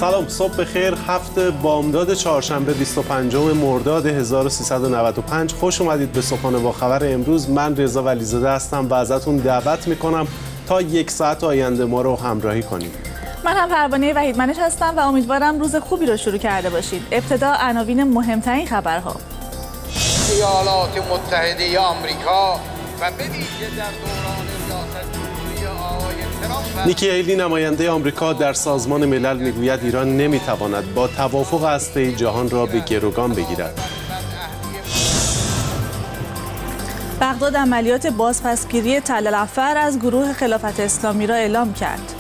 سلام، صبح بخیر. هفته بامداد چهارشنبه 25 مرداد 1395. خوش اومدید به صبحانه با خبر امروز. من رضا ولیزاده هستم و ازتون دعوت میکنم تا 1 ساعت آینده ما رو همراهی کنید. من هم پروانه وحیدمنش هستم و امیدوارم روز خوبی رو شروع کرده باشید. ابتدا عناوین مهمترین خبرها. ایالات متحده آمریکا و به ویژه در دوران ریاست جمهوری آقای ترامپ نیکی هیلی نماینده آمریکا در سازمان ملل میگوید ایران نمیتواند با توافق هسته‌ای جهان را به گروگان بگیرد. بغداد عملیات بازپسگیری تل العفر از گروه خلافت اسلامی را اعلام کرد.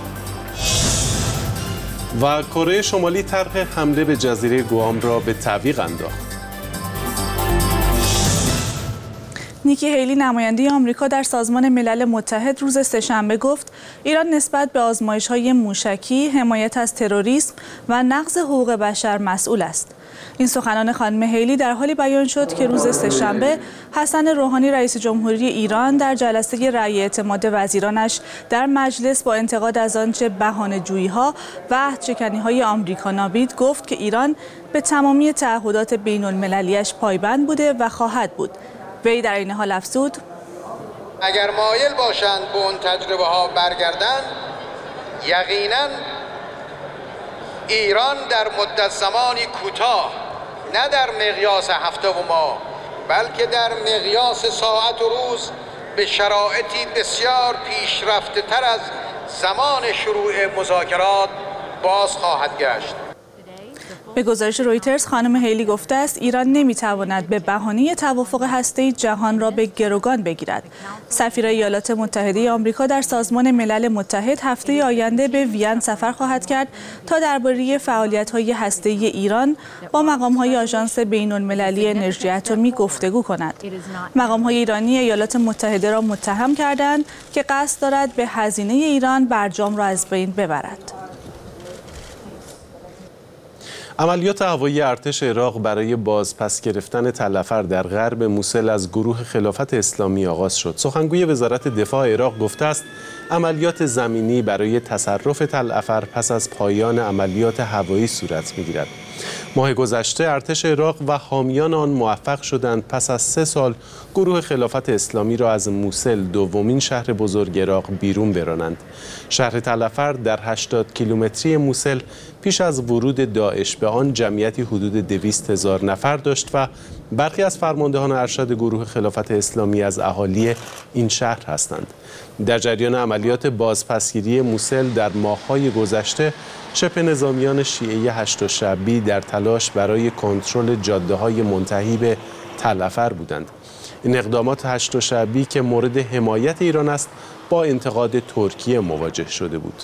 و کره شمالی طرح حمله به جزیره گوام را به تعویق انداخت. نیکی هیلی نماینده آمریکا در سازمان ملل متحد روز سه‌شنبه گفت ایران نسبت به آزمایش‌های موشکی، حمایت از تروریسم و نقض حقوق بشر مسئول است. این سخنان خانم هیلی در حالی بیان شد که روز سه‌شنبه حسن روحانی رئیس جمهوری ایران در جلسه رأی اعتماد وزیرانش در مجلس با انتقاد از آنچه بهانه‌جویی‌ها و عهدشکنی‌های آمریکا نابید گفت که ایران به تمامی تعهدات بین‌المللی‌اش پایبند بوده و خواهد بود. وی در این حال افزود: اگر مایل باشند به اون تجربه ها برگردند، یقینا ایران در مدت زمانی کوتاه، نه در مقیاس هفته و ماه، بلکه در مقیاس ساعت و روز به شرایطی بسیار پیشرفته تر از زمان شروع مذاکرات باز خواهد گشت. به گزارش رویترز خانم هیلی گفته است ایران نمیتواند به بهانه توافق هسته‌ای جهان را به گروگان بگیرد. سفیر ایالات متحده آمریکا در سازمان ملل متحد هفته آینده به وین سفر خواهد کرد تا درباره فعالیت‌های هسته‌ای ایران با مقام‌های آژانس بین‌المللی انرژی اتمی گفتگو کند. مقام‌های ایرانی ایالات متحده را متهم کردند که قصد دارد به هزینه ایران برجام را از بین ببرد. عملیات هوایی ارتش عراق برای بازپس گرفتن تل العفر در غرب موصل از گروه خلافت اسلامی آغاز شد. سخنگوی وزارت دفاع عراق گفته است عملیات زمینی برای تصرف تل العفر پس از پایان عملیات هوایی صورت می‌گیرد. ماه گذشته ارتش عراق و حامیان آن موفق شدند پس از 3 سال گروه خلافت اسلامی را از موصل، دومین شهر بزرگ عراق، بیرون برانند. شهر تل العفر در 80 کیلومتری موصل پیش از ورود داعش به آن جمعیتی حدود 200,000 نفر داشت و برخی از فرماندهان ارشد گروه خلافت اسلامی از اهالی این شهر هستند. در جریان عملیات بازپسگیری موصل در ماه‌های گذشته شبه نظامیان شیعه هشت شعبی در تلاش برای کنترل جاده‌های منتهی به تل العفر بودند. این اقدامات هشت شعبی که مورد حمایت ایران است با انتقاد ترکیه مواجه شده بود.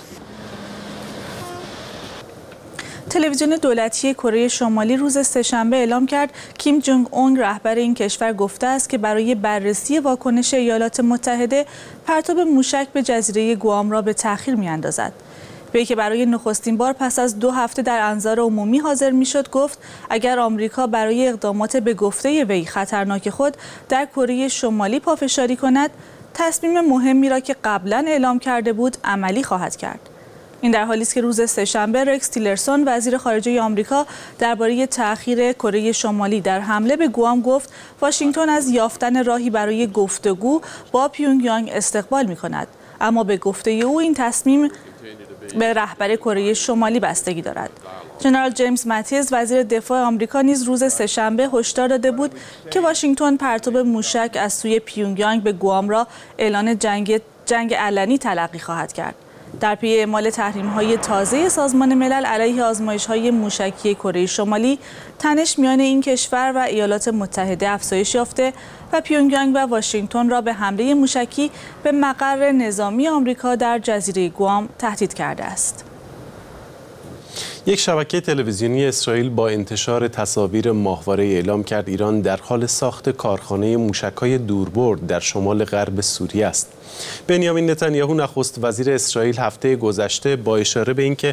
تلویزیون دولتی کره شمالی روز سه‌شنبه اعلام کرد کیم جونگ اون رهبر این کشور گفته است که برای بررسی واکنش ایالات متحده پرتاب موشک به جزیره گوام را به تأخیر می‌اندازد. وی که برای نخستین بار پس از 2 هفته در انظار عمومی حاضر میشد گفت اگر آمریکا برای اقدامات به گفته وی خطرناک خود در کره شمالی پافشاری کند، تصمیم مهمی را که قبلا اعلام کرده بود عملی خواهد کرد. این در حالی است که روز سه‌شنبه رکس تیلرسون وزیر خارجه آمریکا درباره تأخیر کره شمالی در حمله به گوام گفت واشنگتن از یافتن راهی برای گفتگو با پیونگیانگ استقبال می‌کند، اما به گفته او این تصمیم به رهبر کره شمالی بستگی دارد. ژنرال جیمز ماتیز وزیر دفاع آمریکا نیز روز سه‌شنبه هشدار داده بود که واشنگتن پرتاب موشک از سوی پیونگیانگ به گوام را اعلان جنگ علنی تلقی خواهد کرد. در پی اعمال تحریم‌های تازه سازمان ملل علیه آزمایش‌های موشکی کره شمالی، تنش میان این کشور و ایالات متحده افزایش یافته و پیونگیانگ و واشنگتن را به حمله موشکی به مقر نظامی آمریکا در جزیره گوام تهدید کرده است. یک شبکه تلویزیونی اسرائیل با انتشار تصاویر ماهواره اعلام کرد ایران در حال ساخت کارخانه موشک‌های دوربرد در شمال غرب سوریه است. بنیامین نتانیاهو نخست وزیر اسرائیل هفته گذشته با اشاره به اینکه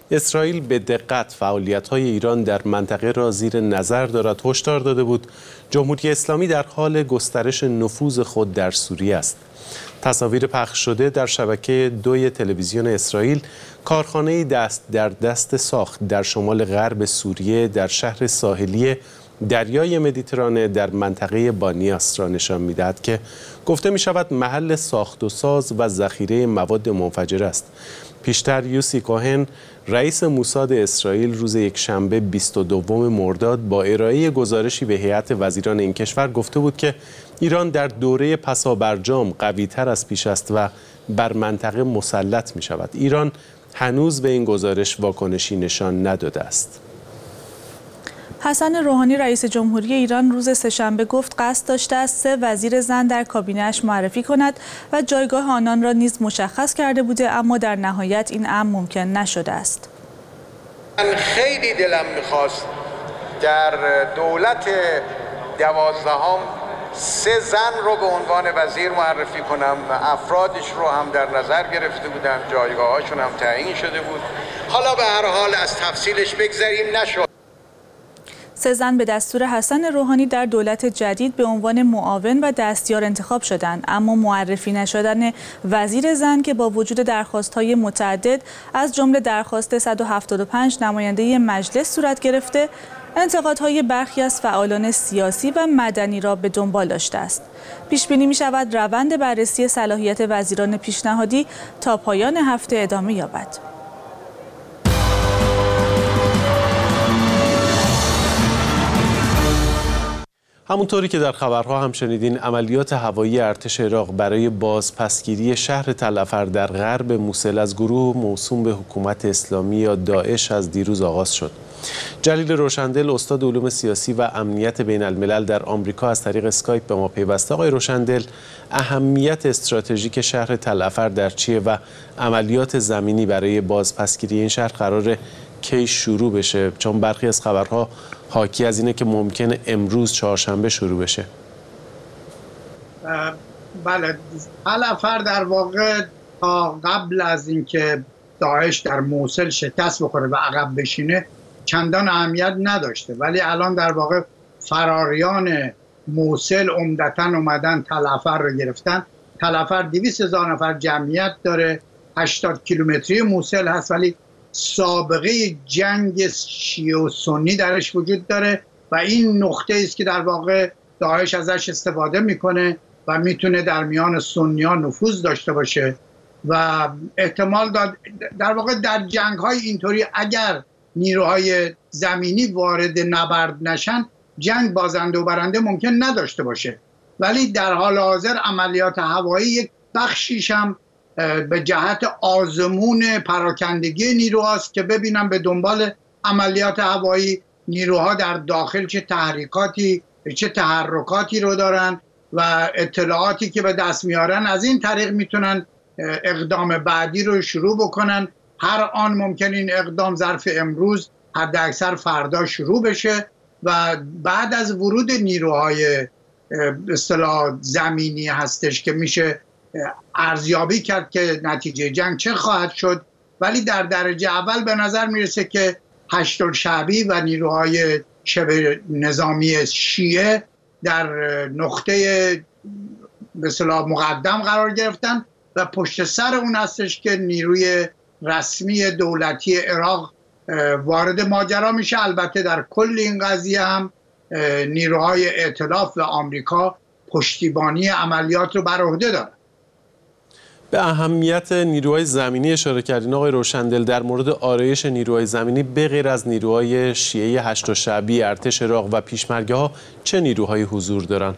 اسرائیل به دقت فعالیت‌های ایران در منطقه را زیر نظر دارد. هشدار داده بود جمهوری اسلامی در حال گسترش نفوذ خود در سوریه است. تصاویر پخش شده در شبکه 2 تلویزیون اسرائیل کارخانه‌ای در دست ساخت در شمال غرب سوریه در شهر ساحلی دریای مدیترانه در منطقه بانیاس را نشان می‌دهد که گفته می‌شود محل ساخت و ساز و ذخیره مواد منفجره است. پیشتر یوسی کوهن رئیس موساد اسرائیل روز یکشنبه 22 مرداد با ارائه گزارشی به هیئت وزیران این کشور گفته بود که ایران در دوره پسابرجام قوی‌تر از پیش است و بر منطقه مسلط می‌شود. ایران هنوز به این گزارش واکنشی نشان نداده است. حسن روحانی رئیس جمهوری ایران روز سه‌شنبه گفت قصد داشته است 3 وزیر زن در کابینه‌اش معرفی کند و جایگاه آنان را نیز مشخص کرده بوده، اما در نهایت این امر ممکن نشده است. من خیلی دلم می‌خواست در دولت 12 3 زن رو به عنوان وزیر معرفی کنم و افرادش رو هم در نظر گرفته بودم، جایگاه‌هاشون هم تعیین شده بود. حالا به هر حال از تفصیلش بگذریم، نشد. 3 زن به دستور حسن روحانی در دولت جدید به عنوان معاون و دستیار انتخاب شدند، اما معرفی نشدن وزیر زن که با وجود درخواست‌های متعدد از جمله درخواست 175 نماینده مجلس صورت گرفته، انتقادهای برخی از فعالان سیاسی و مدنی را به دنبال داشته است. پیش بینی می‌شود روند بررسی صلاحیت وزیران پیشنهادی تا پایان هفته ادامه یابد. همونطوری که در خبرها هم شنیدین، عملیات هوایی ارتش عراق برای بازپسگیری شهر تلعفر در غرب موصل از گروه موسوم به حکومت اسلامی یا داعش از دیروز آغاز شد. جلیل روشندل، استاد علوم سیاسی و امنیت بین الملل در آمریکا، از طریق اسکایپ به ما پیوسته. آقای روشندل، اهمیت استراتژیک شهر تلعفر در چیه و عملیات زمینی برای بازپسگیری این شهر قراره کی شروع بشه؟ چون برخی از خبرها حاکی از اینه که ممکنه امروز چهارشنبه شروع بشه. بله، تلعفر در واقع تا قبل از اینکه داعش در موصل شکست بخوره و عقب بشینه چندان اهمیت نداشته، ولی الان در واقع فراریان موصل عمدتاً اومدن تلعفر رو گرفتن. تلعفر 200,000 نفر جمعیت داره، 80 کیلومتری موصل هست، ولی سابقه جنگ شیعه و سنی درش وجود داره و این نقطه است که در واقع داعش ازش استفاده میکنه و میتونه در میان سنیان نفوذ داشته باشه و احتمال داد در واقع در جنگ های اینطوری اگر نیروهای زمینی وارد نبرد نشن جنگ بازنده و برنده ممکن نداشته باشه، ولی در حال حاضر عملیات هوایی یک بخشیش هم به جهت آزمون پراکندگی نیروهاست که ببینم به دنبال عملیات هوایی نیروها در داخل چه تحرکاتی رو دارن و اطلاعاتی که به دست میارن، از این طریق میتونن اقدام بعدی رو شروع بکنن. هر آن ممکن این اقدام ظرف امروز حد اکثر فردا شروع بشه و بعد از ورود نیروهای اصطلاح زمینی هستش که میشه ارزیابی کرد که نتیجه جنگ چه خواهد شد. ولی در درجه اول به نظر میرسه که هشت‌الشعبی و نیروهای شبه نظامی شیعه در نقطه به اصطلاح مقدم قرار گرفتن و پشت سر اون هستش که نیروی رسمی دولتی عراق وارد ماجرا میشه. البته در کل این قضیه هم نیروهای ائتلاف و آمریکا پشتیبانی عملیات رو بر عهده دارن. به اهمیت نیروهای زمینی اشاره کردین آقای روشندل. در مورد آرایش نیروهای زمینی به غیر از نیروهای شیعه هشت‌الشعبی، ارتش عراق و پیشمرگه‌ها چه نیروهایی حضور دارن؟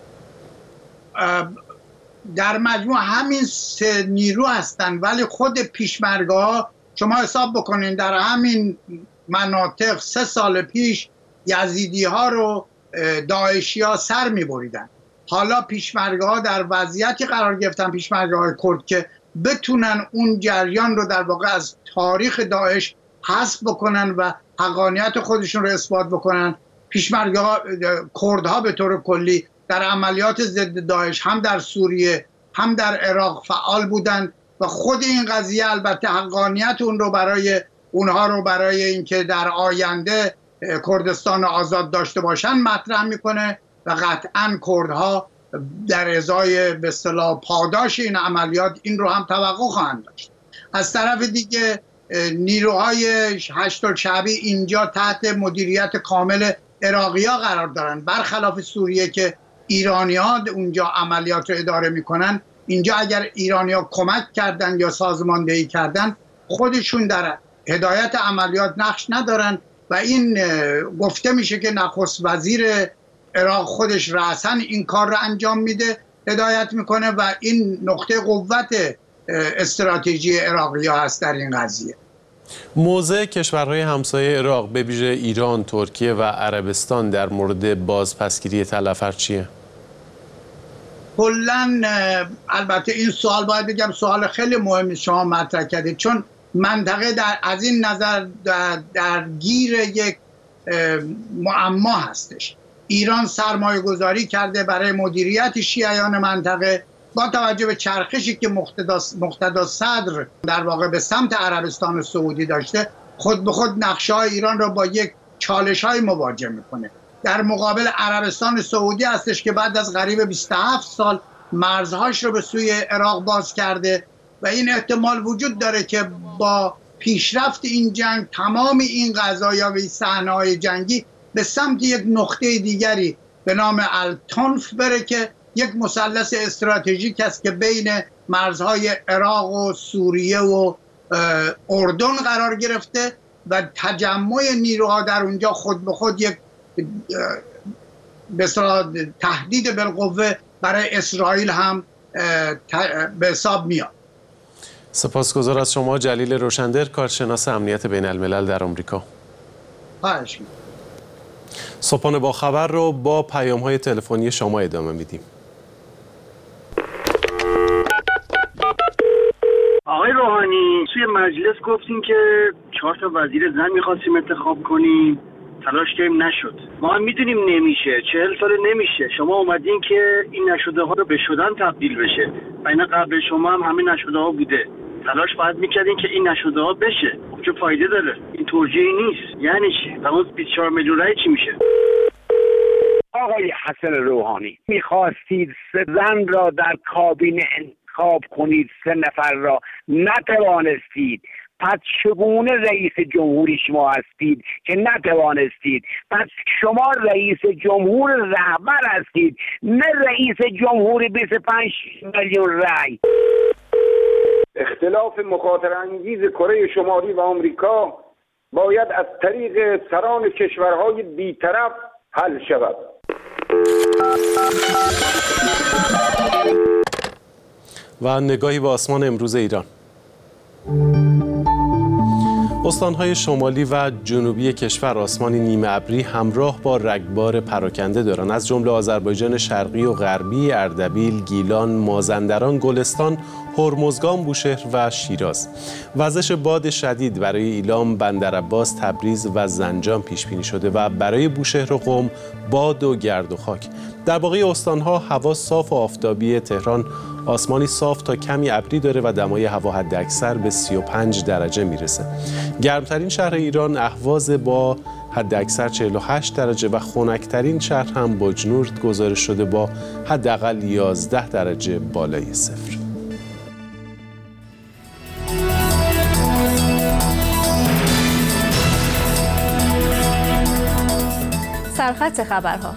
در مجموع همین 3 نیرو هستن، ولی خود پیشمرگه‌ها شما حساب بکنین در همین مناطق 3 سال پیش یزیدی‌ها رو داعشی‌ها سر می‌بریدن. حالا پیشمرگه‌ها در وضعیتی قرار گرفتن، پیشمرگه‌های کرد، که بتونن اون جریان رو در واقع از تاریخ داعش حذف بکنن و حقانیت خودشون رو اثبات بکنن. پیشمرگه‌ها کردها به طور کلی در عملیات ضد داعش هم در سوریه هم در عراق فعال بودن و خود این قضیه البته حقانیت اون رو برای اونها رو برای اینکه در آینده کردستان آزاد داشته باشن مطرح میکنه و قطعا کردها در ازای به اصطلاح پاداش این عملیات این رو هم توقع خواهند داشت. از طرف دیگه نیروهای هشت‌الشعبی اینجا تحت مدیریت کامل عراقی‌ها قرار دارن، برخلاف سوریه که ایرانی‌ها اونجا عملیات رو اداره میکنن. اینجا اگر ایرانی‌ها کمک کردن یا سازماندهی کردن خودشون در هدایت عملیات نقش ندارن و این گفته میشه که نخست وزیر عراق خودش رأساً این کار رو انجام میده، هدایت میکنه و این نقطه قوت استراتژی عراقی‌ها هست در این قضیه. موضع کشورهای همسایه عراق به ویژه ایران، ترکیه و عربستان در مورد بازپسگیری تلفر چیه؟ کلاً البته این سوال باید بگم سوال خیلی مهمی شما مطرح کردید، چون منطقه از این نظر در گیر یک معما هستش. ایران سرمایه گذاری کرده برای مدیریت شیعیان منطقه با توجه به چرخشی که مقتدا صدر در واقع به سمت عربستان سعودی داشته، خود به خود نقشه‌های ایران را با یک چالش‌های مواجه میکنه. در مقابل عربستان سعودی هستش که بعد از قریب 27 سال مرزهاش رو به سوی عراق باز کرده و این احتمال وجود داره که با پیشرفت این جنگ تمام این قضایا و صحنه‌های جنگی به سمت یک نقطه دیگری به نام التنف بره که یک مثلث استراتژیک است که بین مرزهای عراق و سوریه و اردن قرار گرفته و تجمع نیروها در اونجا خود به خود یک به تهدید بالقوه برای اسرائیل هم به حساب میاد. سپاسگزار از شما جلیل روشندر، کارشناس امنیت بین الملل در آمریکا. خواهش می‌کنم. صبحانه با خبر رو با پیام‌های تلفنی شما ادامه میدیم. آقای روحانی توی مجلس گفتین که 4 تا وزیر زن می‌خواستیم انتخاب کنیم، تلاش کردیم نشد. ما هم میدونیم نمیشه، 40 سال نمیشه. شما اومدین که این نشده ها رو به شدن تبدیل بشه و اینا قبل شما هم همین نشده ها بوده. تلاش باید میکردین که این نشده ها بشه. خب چه فایده داره؟ این توجیهی نیست. یعنی چی؟ اون 24 میلیون رای چی میشه؟ آقای حسن روحانی میخواستید 3 زن را در کابینه انتخاب کنید، 3 نفر را نتوانستید. پس چگونه رئیس جمهوری شما هستید که نتوانستید؟ پس شما رئیس جمهور رهبر هستید، نه رئیس جمهور 25 میلیون رای. اختلاف مخاطرانگیز کره شمالی و آمریکا باید از طریق سران کشورهای بی‌طرف حل شود. و نگاهی به آسمان امروز ایران. استانهای شمالی و جنوبی کشور آسمانی نیمه ابری همراه با رگبار پراکنده دارند، از جمله آذربایجان شرقی و غربی، اردبیل، گیلان، مازندران، گلستان، هرمزگان، بوشهر و شیراز. وزش باد شدید برای ایلام، بندرعباس، تبریز و زنجان پیش بینی شده و برای بوشهر و قم باد و گرد و خاک. در باقی استانها هوا صاف و آفتابی. تهران آسمانی صاف تا کمی ابری داره و دمای هوا حداکثر به 35 درجه میرسه. گرمترین شهر ایران اهواز با حداکثر 48 درجه و خنکترین شهر هم بجنورد گزارش شده با حداقل 11 درجه بالای صفر. سرخط خبرها.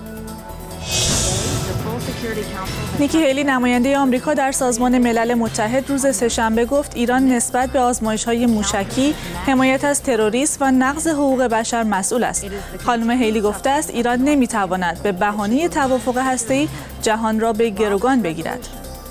نیکی هیلی نماینده آمریکا در سازمان ملل متحد روز سه‌شنبه گفت ایران نسبت به آزمایش‌های موشکی، حمایت از تروریسم و نقض حقوق بشر مسئول است. خانم هیلی گفته است ایران نمی‌تواند به بهانه توافق هسته‌ای جهان را به گروگان بگیرد.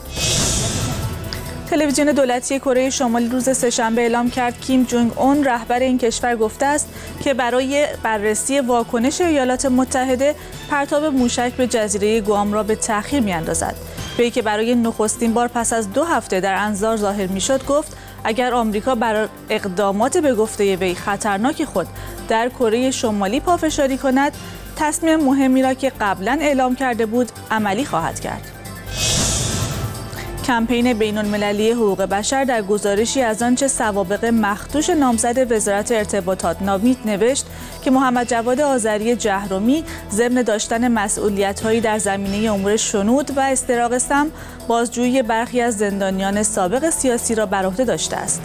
تلویزیون دولتی کره شمالی روز سه‌شنبه اعلام کرد کیم جونگ اون رهبر این کشور گفته است که برای بررسی واکنش ایالات متحده پرتاب موشک به جزیره گوام را به تأخیر می‌اندازد. وی که برای نخستین بار پس از 2 هفته در انظار ظاهر می‌شد گفت اگر آمریکا برای اقدامات به گفته وی خطرناک خود در کره شمالی پافشاری کند، تصمیم مهمی را که قبلا اعلام کرده بود عملی خواهد کرد. کمپین بین‌المللی حقوق بشر در گزارشی از آنچه سوابق مخدوش نامزد وزارت ارتباطات ناوید نوشت که محمد جواد آذری جهرمی ضمن داشتن مسئولیت‌هایی در زمینه امور شنود و استراق سم، بازجویی برخی از زندانیان سابق سیاسی را بر عهده داشته است.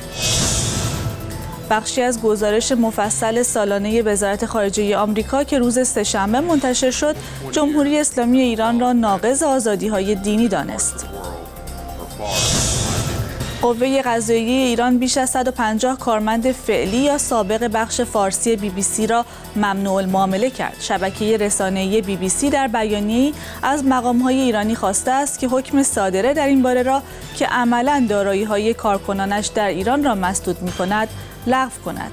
بخشی از گزارش مفصل سالانه وزارت خارجه آمریکا که روز سه‌شنبه منتشر شد، جمهوری اسلامی ایران را ناقض آزادی‌های دینی دانست. قوه قضاییه ایران بیش از 150 کارمند فعلی یا سابق بخش فارسی BBC را ممنوع المعامله کرد. شبکه رسانه‌ای BBC در بیانیه‌ای از مقام‌های ایرانی خواسته است که حکم صادره در این باره را که عملاً دارایی‌های کارکنانش در ایران را مسدود می‌کند، لغو کند.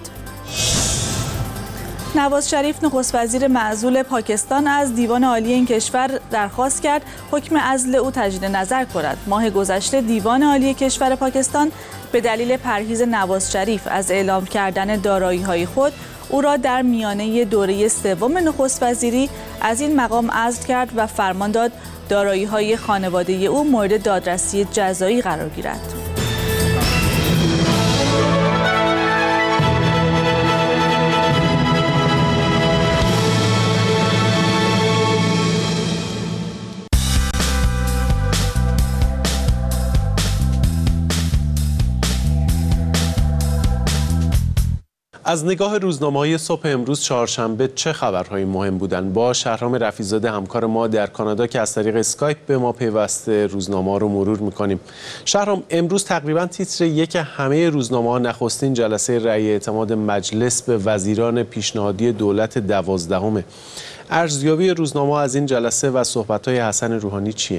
نواز شریف نخست وزیر معزول پاکستان از دیوان عالی این کشور درخواست کرد حکم عزل او تجدید نظر کند. ماه گذشته دیوان عالی کشور پاکستان به دلیل پرهیز نواز شریف از اعلام کردن دارایی‌های خود او را در میانه دوره سوم نخست وزیری از این مقام عزل کرد و فرمان داد دارایی‌های خانواده او مورد دادرسی جزایی قرار گیرد. از نگاه روزنامه‌های صبح امروز چهارشنبه چه خبرهایی مهم بودند؟ با شهرام رفیع‌زاده همکار ما در کانادا که از طریق اسکایپ به ما پیوسته روزنامه‌ها رو مرور می‌کنیم. شهرام، امروز تقریباً تیتر یک همه روزنامه‌ها نخستین جلسه رأی اعتماد مجلس به وزیران پیشنهادی دولت 12. ارزیابی روزنامه‌ها از این جلسه و صحبت‌های حسن روحانی چیه؟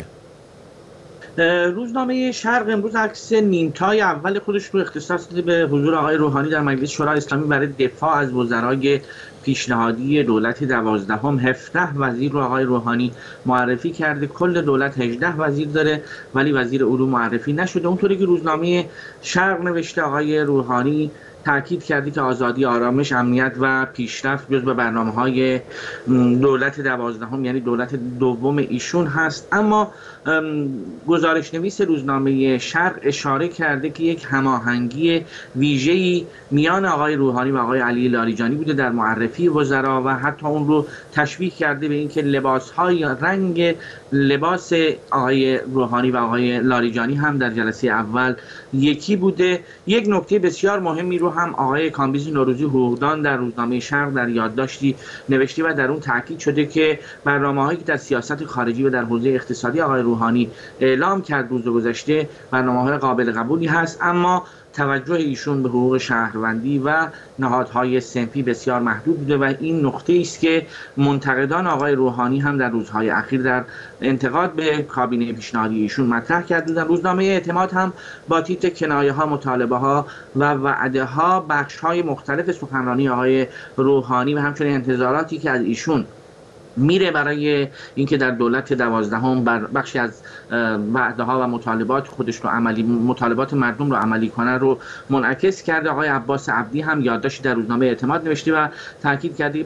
روزنامه شرق امروز عکس نیمتای اول خودش رو اختصاص داده به حضور آقای روحانی در مجلس شورای اسلامی برای دفاع از وزرای پیشنهادی دولت 12. 17 وزیر رو آقای روحانی معرفی کرده. کل دولت 18 وزیر داره ولی وزیر علوم معرفی نشده. اونطوری که روزنامه شرق نوشته، آقای روحانی تاکید کردی که آزادی، آرامش، امنیت و پیشرفت جزو برنامه‌های دولت 12 یعنی دولت دوم ایشون هست. اما گزارش نویس روزنامه شرق اشاره کرده که یک هماهنگی ویژه‌ای میان آقای روحانی و آقای علی لاریجانی بوده در معرفی وزرا و حتی اون رو تشبیه کرده به اینکه لباس‌های رنگ لباس آقای روحانی و آقای لاریجانی هم در جلسه اول یکی بوده. یک نکته بسیار مهمی رو هم آقای کامبیز نوروزی حقوقدان در روزنامه شرق در یادداشتی نوشته و در اون تاکید شده که برنامه‌هایی که در سیاست خارجی و در حوزه اقتصادی آقای روحانی اعلام کرد روز گذشته برنامه‌های قابل قبولی هست، اما توجه ایشون به حقوق شهروندی و نهادهای صنفی بسیار محدود بوده و این نقطه است که منتقدان آقای روحانی هم در روزهای اخیر در انتقاد به کابینه پیشنهادی ایشون مطرح کردند. روزنامه اعتماد هم با تیتر کنایه‌ها، مطالبه‌ها و وعده‌ها بخش‌های مختلف سخنرانی آقای روحانی و همچنین انتظاراتی که از ایشون میره برای اینکه در دولت 12 بر بخشی از وعده‌ها و مطالبات خودش رو مطالبات مردم رو عملی کنه رو منعکس کرده. آقای عباس عبدی هم یادداشتی در روزنامه اعتماد نوشته و تاکید کرده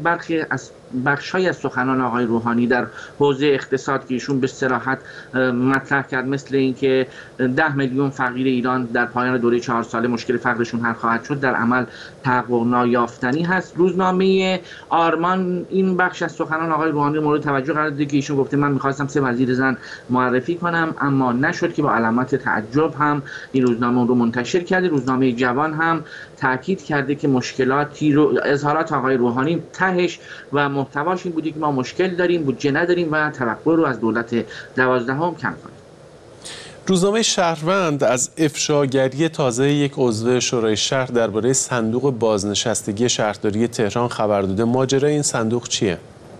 بخش‌های از سخنان آقای روحانی در حوزه اقتصاد که ایشون به صراحت مطرح کرد، مثل اینکه 10 میلیون فقیر ایران در پایان دوره 4 ساله مشکل فقرشون حل خواهد شد، در عمل تحقق نایافتنی هست. روزنامه آرمان این بخش از سخنان آقای روحانی مورد توجه قرار داده که ایشون گفته من می‌خواستم 3 وزیر زن معرفی کنم اما نشد، که با علامت تعجب هم این روزنامه رو منتشر کرده. روزنامه جوان هم تاکید کرده که مشکلاتی رو اظهارات آقای روحانی تهش و محتواش این بودی که ما مشکل داریم، بودجه نداریم و توقع رو از دولت 12 کم کنیم. روزنامه شهروند از افشاگری تازه یک عضو شورای شهر درباره صندوق بازنشستگی شهرداری تهران خبر داده. ماجرای این صندوق چیه؟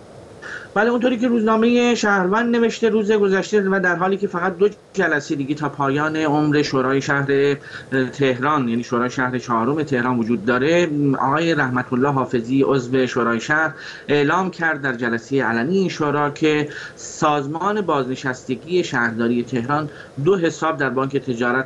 بله، اونطوری که روزنامه شهروند نوشته روز گذشته و در حالی که فقط 2 جلسه دیگه تا پایان عمر شورای شهر تهران یعنی شورای شهر 4 تهران وجود داره، آقای رحمت الله حافظی عضو شورای شهر اعلام کرد در جلسه علنی این شورا که سازمان بازنشستگی شهرداری تهران 2 حساب در بانک تجارت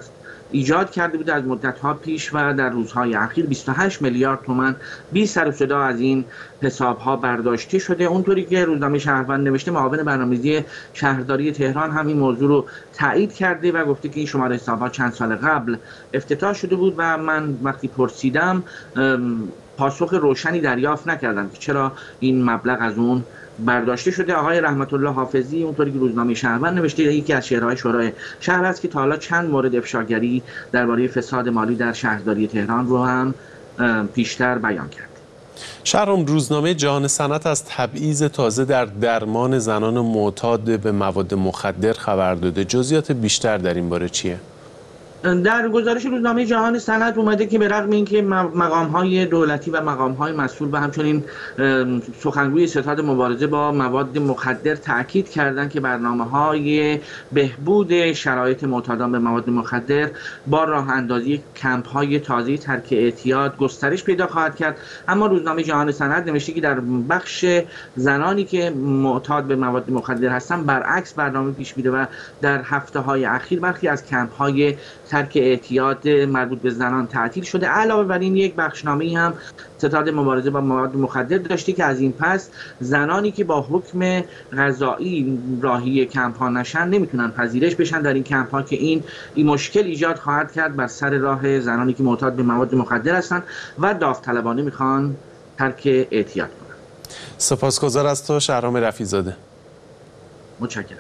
ایجاد کرده بود از مدت‌ها پیش و در روزهای اخیر 28 میلیارد تومان بی سر و صدا از این حساب‌ها برداشته شده. اونطوری که روزنامه شهروند نوشته، معاون برنامه‌ریزی شهرداری تهران هم این موضوع رو تایید کرده و گفته که این شماره حساب‌ها چند سال قبل افتتاح شده بود و من وقتی پرسیدم پاسخ روشنی دریافت نکردم که چرا این مبلغ از اون برداشته شده. آقای رحمت الله حافظی اونطوری که روزنامه شهروند نوشته، یکی از شعرهای شورای شهر است که تا حالا چند مورد افشاگری درباره فساد مالی در شهرداری تهران رو هم پیشتر بیان کرد. شهرام، روزنامه جهان صنعت از تبعیض تازه در درمان زنان معتاد به مواد مخدر خبر داده. جزئیات بیشتر در این باره چیه؟ در گزارش روزنامه جهان صنعت اومده که به رغم اینکه مقام‌های دولتی و مقام‌های مسئول و همچنین سخنگوی ستاد مبارزه با مواد مخدر تاکید کردند که برنامه‌های بهبود شرایط معتادان به مواد مخدر با راه اندازی کمپ‌های تازه ترک اعتیاد گسترش پیدا خواهد کرد، اما روزنامه جهان صنعت نوشته که در بخش زنانی که معتاد به مواد مخدر هستند برعکس برنامه پیش میره و در هفته‌های اخیر برخی از کمپ‌های ترک اعتیاد مربوط به زنان تعطیل شده. علاوه بر این یک بخشنامه‌ای هم ستاد مبارزه با مواد مخدر داشته که از این پس زنانی که با حکم قضایی راهی کمپ‌ها نشن نمیتونن پذیرش بشن در این کمپ‌ها که این مشکل ایجاد خواهد کرد بر سر راه زنانی که معتاد به مواد مخدر هستن و داوطلبانه میخوان ترک اعتیاد کنن. سپاسگزار از تو شهرام رفیع‌زاده. متشکرم.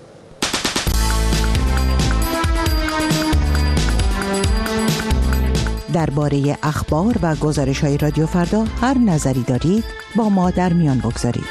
درباره اخبار و گزارش‌های رادیو فردا هر نظری دارید با ما در میان بگذارید.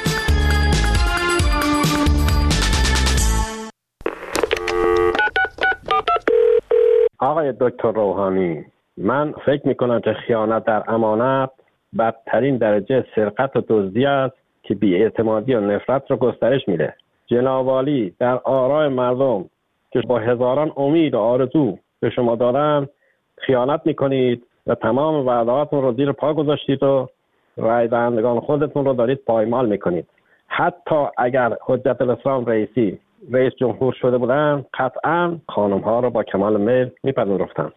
آقای دکتر روحانی، من فکر میکنم که خیانت در امانت بدترین درجه سرقت و دزدی است که بی‌اعتمادی و نفرت رو گسترش میده. جناب عالی در آرای مردم که با هزاران امید و آرزو به شما دارن خیانت میکنید و تمام وعدهاتون رو زیر پا گذاشتید و رای دهندگان خودتون رو دارید پایمال میکنید. حتی اگر حجت الاسلام رئیسی رئیس جمهور شده بودن قطعا خانم ها رو با کمال میل میپذیرفتن.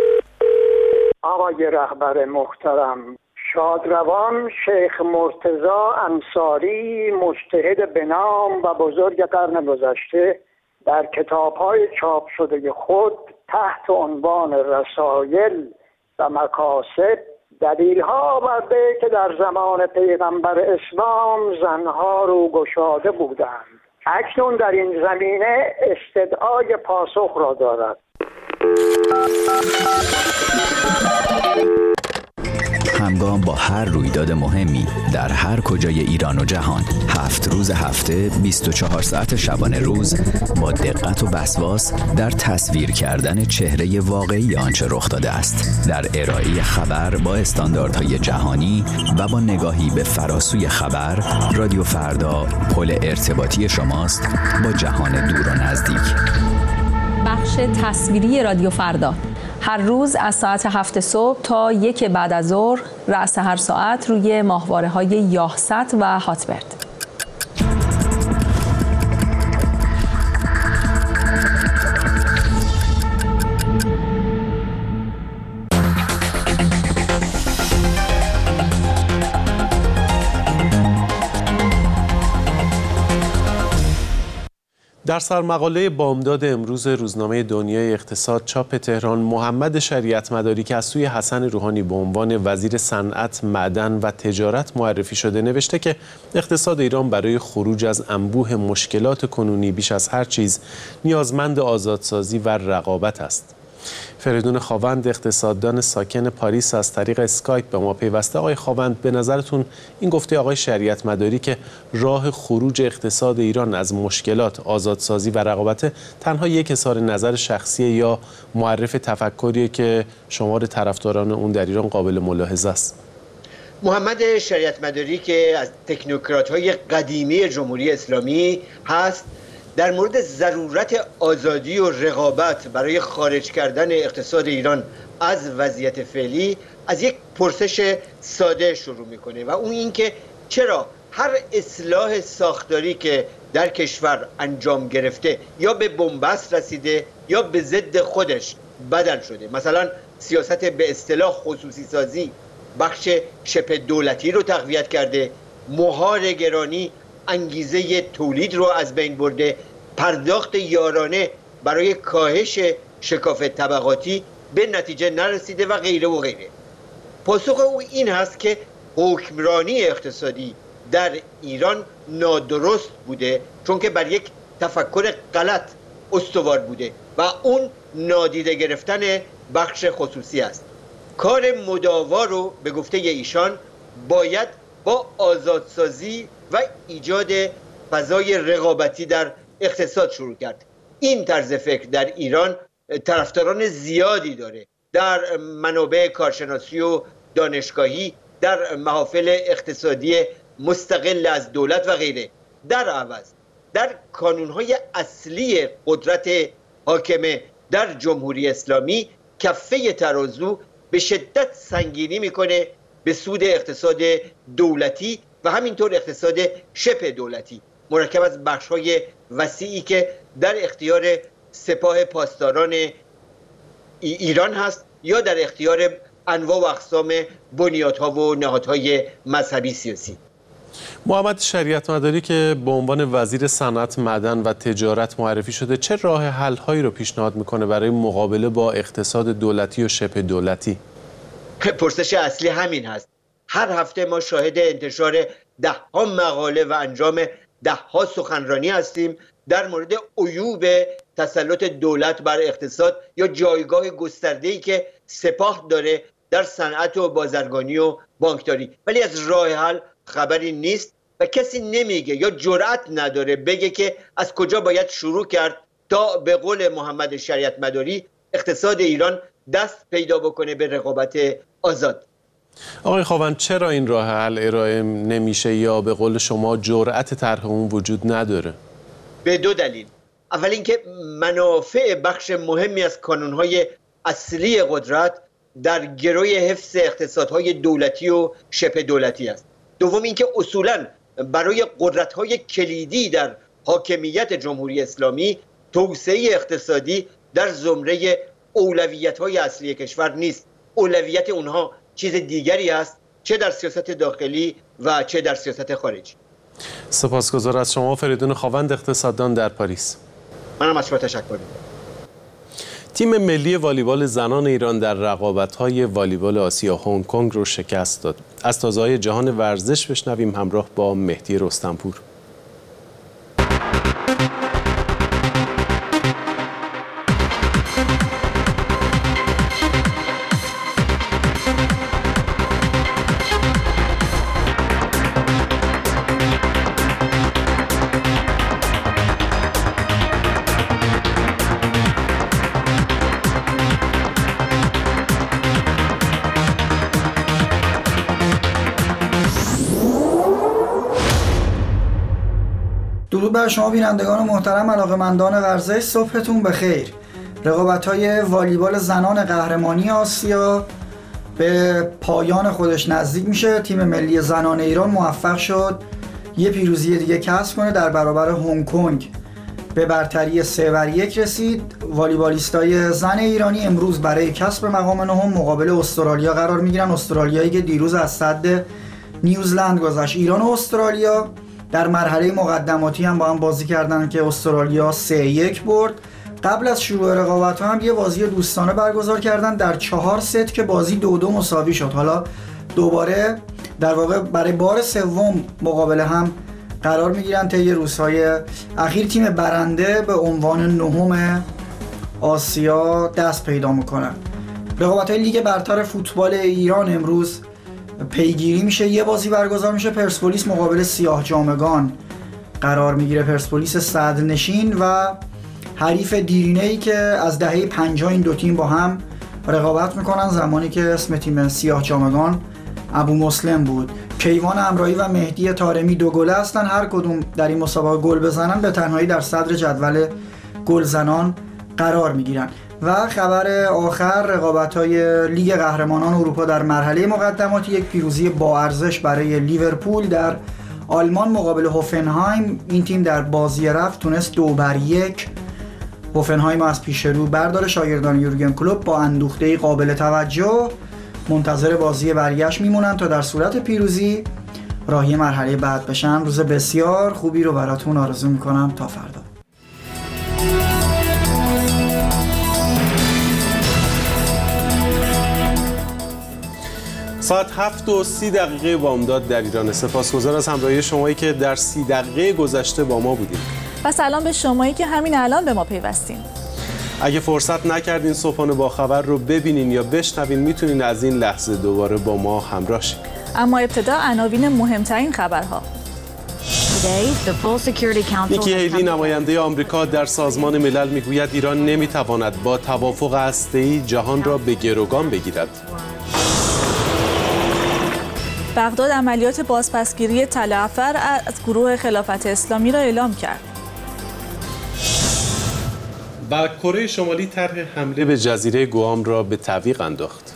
آقای رهبر محترم، شادروان شیخ مرتضی انصاری، مجتهد به نام و بزرگ قرن گذشته، در کتاب‌های چاپ شده خود تحت عنوان رسائل و مکاسب دلیل‌ها آورده که در زمان پیغمبر اسلام زنها رو گشاده بودند. اکنون در این زمینه استدعای پاسخ را دارد. همگام با هر رویداد مهمی در هر کجای ایران و جهان، 7 روز هفته 24 ساعت شبانه روز با دقت و وسواس در تصویر کردن چهره واقعی آنچه رخ داده است، در ارائه خبر با استانداردهای جهانی و با نگاهی به فراسوی خبر، رادیو فردا پل ارتباطی شماست با جهان دور و نزدیک. بخش تصویری رادیو فردا هر روز از ساعت 7 صبح تا 1 بعد از ظهر رأس هر ساعت روی ماهواره‌های یاهست و هاتبرد. در سرمقاله بامداد امروز روزنامه دنیای اقتصاد چاپ تهران، محمد شریعت مداری که از سوی حسن روحانی به عنوان وزیر صنعت، معدن و تجارت معرفی شده نوشته که اقتصاد ایران برای خروج از انبوه مشکلات کنونی بیش از هر چیز نیازمند آزادسازی و رقابت است. فریدون خاوند اقتصاددان ساکن پاریس از طریق اسکایپ به ما پیوسته. آقای خاوند، به نظرتون این گفته آقای شریعت مداری که راه خروج اقتصاد ایران از مشکلات آزادسازی و رقابت تنها یک اظهار نظر شخصی یا معرف تفکریه که شمار طرفداران اون در ایران قابل ملاحظه است؟ محمد شریعت مداری که از تکنوکرات‌های قدیمی جمهوری اسلامی هست، در مورد ضرورت آزادی و رقابت برای خارج کردن اقتصاد ایران از وضعیت فعلی از یک پرسش ساده شروع میکنه و اون این که چرا هر اصلاح ساختاری که در کشور انجام گرفته یا به بنبست رسیده یا به ضد خودش بدل شده. مثلا سیاست به اصطلاح خصوصی سازی بخش شبه دولتی رو تقویت کرده، مهار گرانی انگیزه تولید رو از بین برده، پرداخت یارانه برای کاهش شکاف طبقاتی به نتیجه نرسیده و غیره و غیره. پاسخ او این هست که حکمرانی اقتصادی در ایران نادرست بوده، چون که بر یک تفکر غلط استوار بوده و اون نادیده گرفتن بخش خصوصی است. کار مداوا رو به گفته ایشان باید با آزادسازی و ایجاد فضای رقابتی در اقتصاد شروع کرد. این طرز فکر در ایران طرفداران زیادی داره، در منابع کارشناسی و دانشگاهی، در محافل اقتصادی مستقل از دولت و غیره. در عوض در کانونهای اصلی قدرت حاکمه در جمهوری اسلامی کفه ترازو به شدت سنگینی میکنه به سود اقتصاد دولتی و همینطور اقتصاد شبه دولتی، مرکب از بخش‌های وسیعی که در اختیار سپاه پاسداران ایران هست یا در اختیار انواع و اقسام بنیادها و نهادهای مذهبی سیاسی. محمد شریعت مداری که به عنوان وزیر صنعت، معدن و تجارت معرفی شده، چه راه حل‌هایی رو پیشنهاد میکنه برای مقابله با اقتصاد دولتی و شبه دولتی؟ پرسش اصلی همین هست. هر هفته ما شاهد انتشار ده‌ها مقاله و انجام ده‌ها سخنرانی هستیم در مورد عیوب تسلط دولت بر اقتصاد یا جایگاه گسترده‌ای که سپاه داره در صنعت و بازرگانی و بانکداری، ولی از راه حل خبری نیست و کسی نمیگه یا جرأت نداره بگه که از کجا باید شروع کرد تا به قول محمد شریعت مداری اقتصاد ایران دست پیدا بکنه به رقابت آزاد. آقای خاوند، چرا این راه حل ارائه نمیشه یا به قول شما جرأت طرح اون وجود نداره؟ به دو دلیل. اول اینکه منافع بخش مهمی از کانونهای اصلی قدرت در گروی حفظ اقتصادهای دولتی و شبه دولتی است. دوم اینکه اصولاً برای قدرت‌های کلیدی در حاکمیت جمهوری اسلامی توسعه اقتصادی در زمره اولویت‌های اصلی کشور نیست. اولویت اونها چیز دیگری است، چه در سیاست داخلی و چه در سیاست خارجی. سپاسگزار از شما فریدون خاوند، اقتصاددان در پاریس. منم از شما تشکر می‌کنم. تیم ملی والیبال زنان ایران در رقابت‌های والیبال آسیا هنگ کنگ رو شکست داد. از تازه‌های جهان ورزش بشنویم همراه با مهدی رستمپور. درود بر شما بینندگان محترم، علاقه‌مندان ورزش، صبحتون بخیر. رقابت‌های والیبال زنان قهرمانی آسیا به پایان خودش نزدیک میشه. تیم ملی زنان ایران موفق شد یه پیروزی دیگه کسب کنه، در برابر هنگ کنگ به برتری 3-1 رسید. والیبالیستای زن ایرانی امروز برای کسب مقام نهم مقابل استرالیا قرار میگیرن. استرالیایی که دیروز از صد نیوزلند گذشت. ایران و استرالیا در مرحله مقدماتی هم با هم بازی کردن که استرالیا 3-1 برد. قبل از شروع رقابت هم یه بازی دوستانه برگزار کردن در 4 ست که بازی 2-2 مساوی شد. حالا دوباره در واقع برای بار سوم مقابل هم قرار میگیرن. طی روزهای اخیر تیم برنده به عنوان نهم آسیا دست پیدا میکنن. رقابت‌های لیگ برتر فوتبال ایران امروز پیگیری میشه. یه بازی برگزار میشه، پرسپولیس مقابل سیاه جامگان قرار میگیره. پرسپولیس صدرنشین و حریف دیرینه‌ای که از دهه 50 این دو تیم با هم رقابت میکنن، زمانی که اسم تیم سیاه جامگان ابو مسلم بود. کیوان امرایی و مهدی طارمی دو گله هستن، هر کدوم در این مسابقه گل بزنن به تنهایی در صدر جدول گلزنان قرار میگیرن. و خبر آخر، رقابت‌های لیگ قهرمانان اروپا در مرحله مقدماتی، یک پیروزی با ارزش برای لیورپول در آلمان مقابل هوفنهایم. این تیم در بازی رفت تونست 2-1 هوفنهایم از پیش رو بردار شاگردان یورگن کلوپ با اندوخته‌ای قابل توجه منتظر بازی برگشت میمونن تا در صورت پیروزی راهی مرحله بعد بشن. روز بسیار خوبی رو براتون آرزو میکنم. تا فردا. ساعت 7:30 بامداد در ایران. سپاسگزار از همراهی شمایی که در 30 دقیقه گذشته با ما بودید. و سلام به شمایی که همین الان به ما پیوستین. اگه فرصت نکردین صبحانه با خبر رو ببینین یا بشنوین، میتونین از این لحظه دوباره با ما همراه شید. اما ابتدا عناوین مهمترین خبرها. نیکی هیلی نماینده آمریکا در سازمان ملل میگوید ایران نمیتواند با توافق هسته‌ای جهان را به گروگان بگیرد. بغداد عملیات بازپسگیری تل افر از گروه خلافت اسلامی را اعلام کرد. و کره شمالی طرح حمله به جزیره گوام را به تعویق انداخت.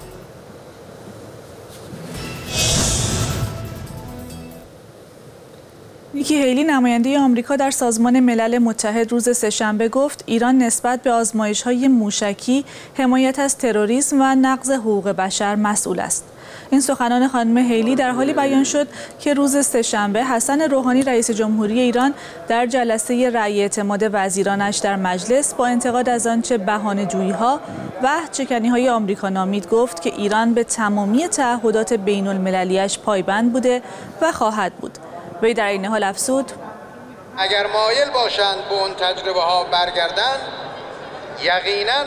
نیکی هیلی نماینده آمریکا در سازمان ملل متحد روز سه‌شنبه گفت ایران نسبت به آزمایش‌های موشکی، حمایت از تروریسم و نقض حقوق بشر مسئول است. این سخنان خانم هیلی در حالی بیان شد که روز سه‌شنبه حسن روحانی رئیس جمهوری ایران در جلسه رأی اعتماد وزیرانش در مجلس با انتقاد از آنچه بهانه‌جویی‌ها و عهدشکنی‌های آمریکا نامید گفت که ایران به تمامی تعهدات بین‌المللی‌اش پایبند بوده و خواهد بود. وی در این حال افزود: اگر مایل باشند به اون تجربه ها برگردند، یقینا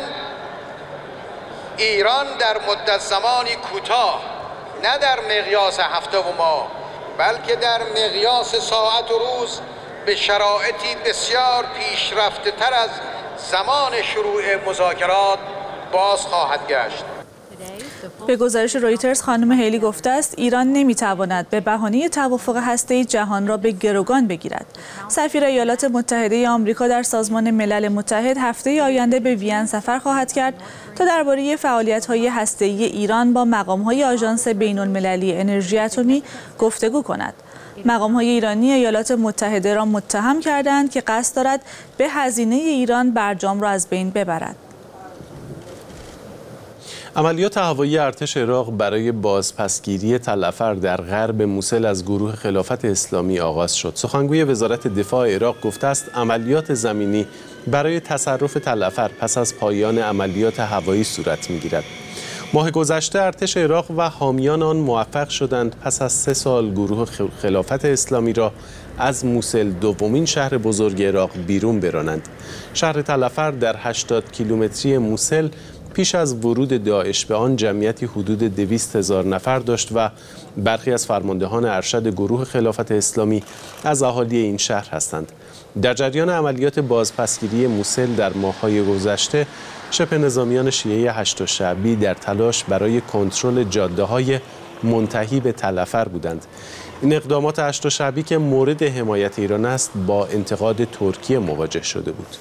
ایران در مدت زمانی کوتاه، نه در مقیاس هفته و ماه، بلکه در مقیاس ساعت و روز به شرایطی بسیار پیشرفته تر از زمان شروع مذاکرات باز خواهد گشت. به گزارش رویترز خانم هیلی گفته است ایران نمیتواند به بهانه توافق هسته‌ای جهان را به گروگان بگیرد. سفیر ایالات متحده آمریکا در سازمان ملل متحد هفته آینده به وین سفر خواهد کرد تا درباره فعالیت‌های هسته‌ای ایران با مقام‌های آژانس بین‌المللی انرژی اتمی گفتگو کند. مقام‌های ایرانی ایالات متحده را متهم کردند که قصد دارد به هزینه ایران برجام را از بین ببرد. عملیات هوایی ارتش عراق برای بازپسگیری تل افر در غرب موصل از گروه خلافت اسلامی آغاز شد. سخنگوی وزارت دفاع عراق گفته است عملیات زمینی برای تصرف تل افر پس از پایان عملیات هوایی صورت می‌گیرد. ماه گذشته ارتش عراق و حامیان آن موفق شدند پس از 3 سال گروه خلافت اسلامی را از موصل، دومین شهر بزرگ عراق، بیرون برانند. شهر تل افر در 80 کیلومتری موصل پیش از ورود داعش به آن جمعیتی حدود 200,000 نفر داشت و برخی از فرماندهان ارشد گروه خلافت اسلامی از اهالی این شهر هستند. در جریان عملیات بازپسگیری موصل در ماه‌های گذشته، شبه نظامیان شیعه هشت شعبی در تلاش برای کنترل جاده‌های منتهی به تل افر بودند. این اقدامات هشت شعبی که مورد حمایت ایران است، با انتقاد ترکیه مواجه شده بود.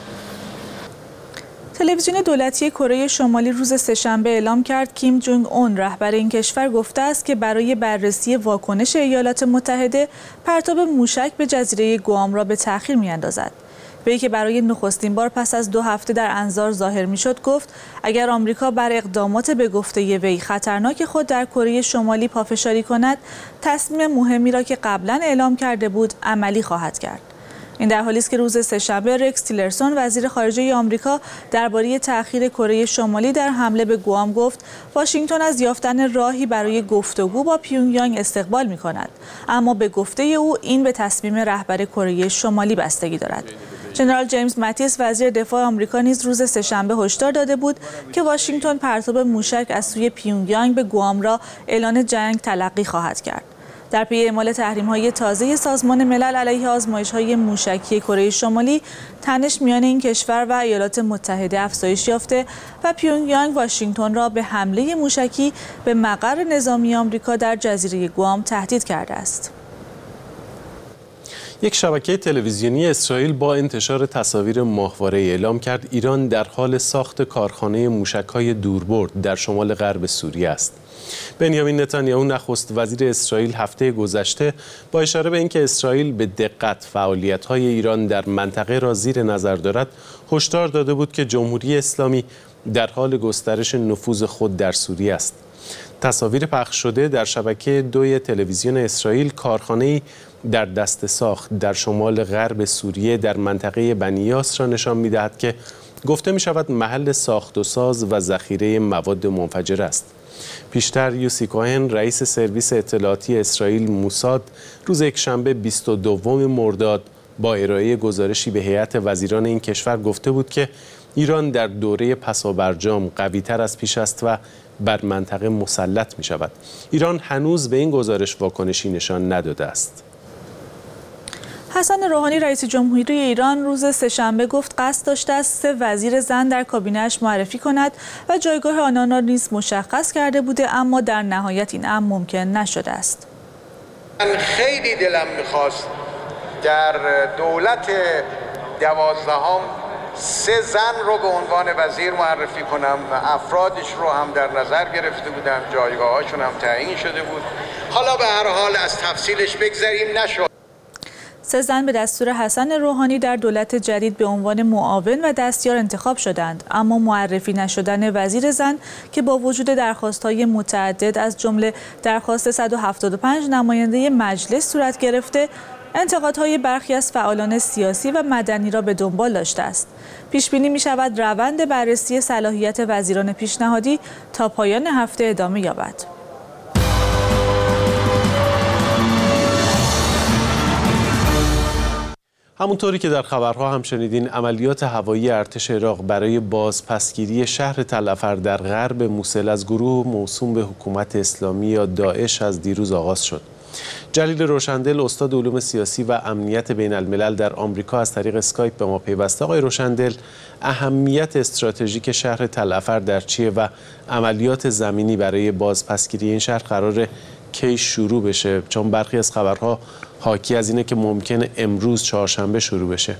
تلویزیون دولتی کره شمالی روز سه‌شنبه اعلام کرد کیم جونگ اون رهبر این کشور گفته است که برای بررسی واکنش ایالات متحده پرتاب موشک به جزیره گوام را به تأخیر می‌اندازد. وی که برای نخستین بار پس از 2 هفته در انظار ظاهر می‌شد گفت اگر آمریکا بر اقدامات به گفته وی خطرناک خود در کره شمالی پافشاری کند، تصمیم مهمی را که قبلا اعلام کرده بود عملی خواهد کرد. این در حالی است که روز سه‌شنبه رکس تیلرسون وزیر خارجه آمریکا درباره تأخیر کره شمالی در حمله به گوام گفت واشنگتن از یافتن راهی برای گفتگو با پیونگیانگ استقبال می‌کند، اما به گفته او این به تصمیم رهبر کره شمالی بستگی دارد. ژنرال جیمز ماتیس وزیر دفاع آمریکا نیز روز سه‌شنبه هشدار داده بود که واشنگتن پرتاب موشک از سوی پیونگیانگ به گوام را اعلان جنگ تلقی خواهد کرد. در پی اعمال تحریم‌های تازه سازمان ملل علیه آزمایش‌های موشکی کره شمالی، تنش میان این کشور و ایالات متحده افزایش یافته و پیونگیانگ واشنگتن را به حمله موشکی به مقر نظامی آمریکا در جزیره گوام تهدید کرده است. یک شبکه تلویزیونی اسرائیل با انتشار تصاویر ماهواره اعلام کرد ایران در حال ساخت کارخانه موشک‌های دوربرد در شمال غرب سوریه است. بنیامین نتانیاهو نخست وزیر اسرائیل هفته گذشته با اشاره به اینکه اسرائیل به دقت فعالیت‌های ایران در منطقه را زیر نظر دارد، هشدار داده بود که جمهوری اسلامی در حال گسترش نفوذ خود در سوریه است. تصاویر پخش شده در شبکه 2 تلویزیون اسرائیل کارخانه‌ای در دست ساخت در شمال غرب سوریه در منطقه بنی یاس را نشان می‌دهد که گفته می‌شود محل ساخت و ساز و ذخیره مواد منفجره است. پیشتر یوسی کوهن رئیس سرویس اطلاعاتی اسرائیل موساد روز یکشنبه 22 مرداد با ارائه گزارشی به هیئت وزیران این کشور گفته بود که ایران در دوره پسابرجام قوی‌تر از پیش است و بر منطقه مسلط می‌شود. ایران هنوز به این گزارش واکنشی نشان نداده است. حسن روحانی رئیس جمهوری ایران روز سه‌شنبه گفت قصد داشته است 3 وزیر زن در کابینه‌اش معرفی کند و جایگاه آنان را نیز مشخص کرده بوده، اما در نهایت این امر ممکن نشده است. من خیلی دلم می‌خواست در دولت 12ام 3 زن رو به عنوان وزیر معرفی کنم و افرادش رو هم در نظر گرفته بودم، جایگاه‌هاشون هم تعیین شده بود. حالا به هر حال از تفصیلش بگذریم، نشد. 3 زن به دستور حسن روحانی در دولت جدید به عنوان معاون و دستیار انتخاب شدند، اما معرفی نشدن وزیر زن که با وجود درخواست‌های متعدد از جمله درخواست 175 نماینده مجلس صورت گرفته، انتقادهای برخی از فعالان سیاسی و مدنی را به دنبال داشته است. پیش بینی می شود روند بررسی صلاحیت وزیران پیشنهادی تا پایان هفته ادامه یابد. همونطوری که در خبرها هم شنیدین، عملیات هوایی ارتش عراق برای بازپسگیری شهر تلعفر در غرب موصل از گروه موسوم به حکومت اسلامی یا داعش از دیروز آغاز شد. جلیل روشندل، استاد علوم سیاسی و امنیت بین الملل در آمریکا، از طریق اسکایپ به ما پیوسته. آقای روشندل، اهمیت استراتژیک شهر تلعفر در چیه و عملیات زمینی برای بازپسگیری این شهر قراره کی شروع بشه؟ چون برخی از خبرها حاکی از اینه که ممکنه امروز چهارشنبه شروع بشه.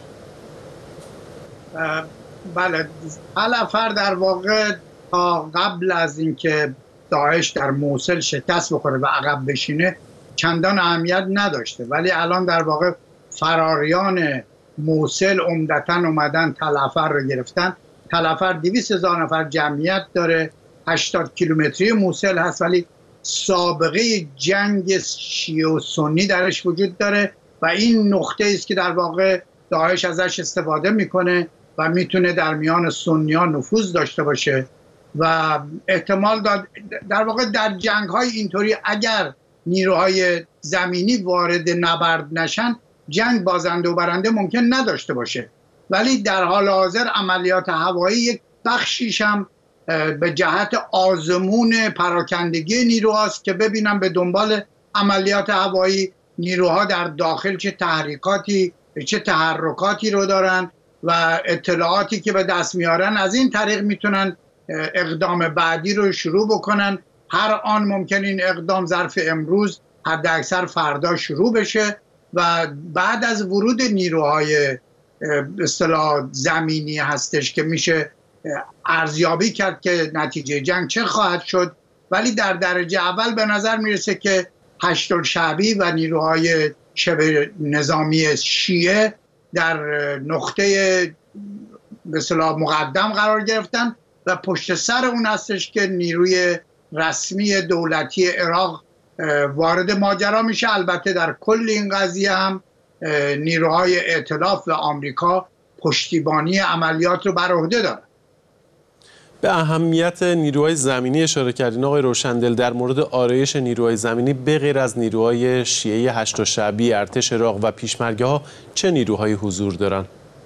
بله، تلعفر در واقع تا قبل از اینکه داعش در موصل شکست بخوره و عقب بشینه چندان اهمیت نداشته، ولی الان در واقع فراریان موصل عمدتاً اومدن تلعفر رو گرفتن. تلعفر 200,000 نفر جمعیت داره، 80 کیلومتری موصل هست، ولی سابقه جنگ شیعه و سنی درش وجود داره و این نقطه است که در واقع داعش ازش استفاده میکنه و میتونه در میان سنیان نفوذ داشته باشه و احتمال داد در واقع در جنگ های اینطوری اگر نیروهای زمینی وارد نبرد نشن، جنگ بازنده و برنده ممکن نداشته باشه. ولی در حال حاضر عملیات هوایی یک بخشیش هم به جهت آزمون پراکندگی نیروهاست که ببینم به دنبال عملیات هوایی نیروها در داخل چه تحرکاتی رو دارن و اطلاعاتی که به دست میارن، از این طریق میتونن اقدام بعدی رو شروع بکنن. هر آن ممکن این اقدام ظرف امروز حد اکثر فردا شروع بشه و بعد از ورود نیروهای به اصطلاح زمینی هستش که میشه ارزیابی کرد که نتیجه جنگ چه خواهد شد. ولی در درجه اول به نظر میرسه که هشت‌الشعبی و نیروهای شبه نظامی شیعه در نقطه به اصطلاح مقدم قرار گرفتن و پشت سر اون هستش که نیروی رسمی دولتی عراق وارد ماجرا میشه. البته در کل این قضیه هم نیروهای ائتلاف و آمریکا پشتیبانی عملیات رو بر عهده دارن. به اهمیت نیروهای زمینی اشاره کردین آقای روشندل. در مورد آرایش نیروهای زمینی به غیر از نیروهای شیعه هشت‌الشعبی، ارتش عراق و پیشمرگه‌ها چه نیروهایی حضور دارن؟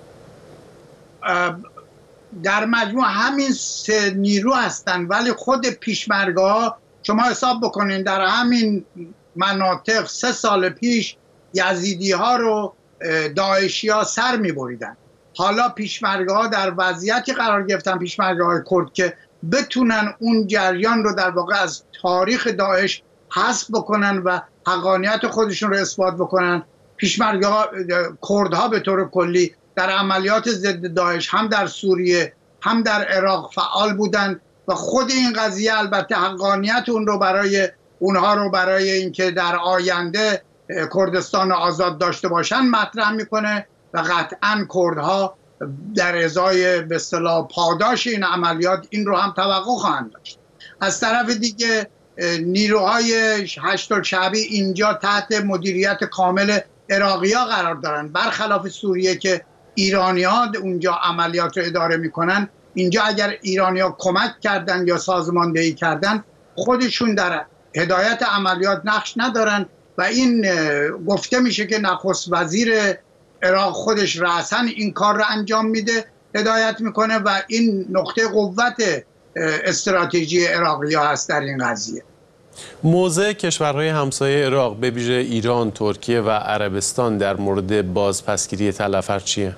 در مجموع همین 3 نیرو هستن، ولی خود پیشمرگه‌ها شما حساب بکنین در همین مناطق 3 سال پیش یزیدی‌ها رو داعشی‌ها سر می‌بریدن. حالا پیشمرگه‌ها در وضعیتی قرار گرفتن، پیشمرگه‌های کرد، که بتونن اون جریان رو در واقع از تاریخ داعش حذف بکنن و حقانیت خودشون رو اثبات بکنن. پیشمرگه‌ها کردها به طور کلی در عملیات ضد داعش هم در سوریه هم در عراق فعال بودن و خود این قضیه البته حقانیت اونها رو برای اینکه در آینده کردستان آزاد داشته باشن مطرح میکنه و قطعا کردها در ازای به اصطلاح پاداش این عملیات این رو هم توقع خواهند داشت. از طرف دیگه نیروهای هشت‌الشعبی اینجا تحت مدیریت کامل عراقی‌ها قرار دارن، برخلاف سوریه که ایرانی‌ها اونجا عملیات رو اداره میکنن. اینجا اگر ایرانی‌ها کمک کردن یا سازماندهی کردن خودشون در هدایت عملیات نقش ندارن و این گفته میشه که نخست وزیر عراق خودش رأساً این کار رو انجام میده، هدایت میکنه و این نقطه قوت استراتژی عراقی‌ها هست در این قضیه. موضع کشورهای همسایه عراق به ویژه ایران، ترکیه و عربستان در مورد بازپسگیری تل چیه؟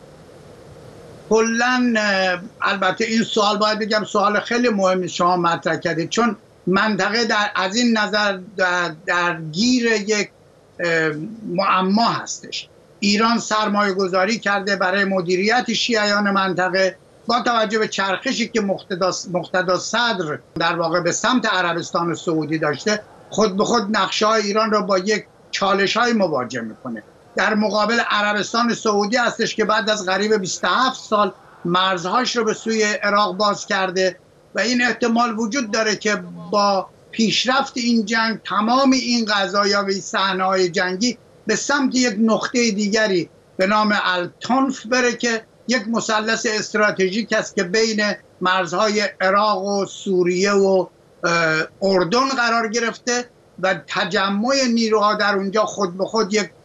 کلاً البته این سوال باید بگم سوال خیلی مهمی شما مطرح کردید، چون منطقه از این نظر در گیر یک معما هستش. ایران سرمایه گذاری کرده برای مدیریت شیعیان منطقه با توجه به چرخشی که مقتدا صدر در واقع به سمت عربستان سعودی داشته، خود به خود نقشه‌های ایران را با یک چالش‌های مواجه میکنه. در مقابل عربستان سعودی هستش که بعد از قریب 27 سال مرزهاش رو به سوی عراق باز کرده و این احتمال وجود داره که با پیشرفت این جنگ تمام این قضایا و صحنه‌های جنگی به سمت یک نقطه دیگری به نام التنف بره که یک مثلث استراتژیک است که بین مرزهای عراق و سوریه و اردن قرار گرفته و تجمع نیروها در اونجا خود به خود یک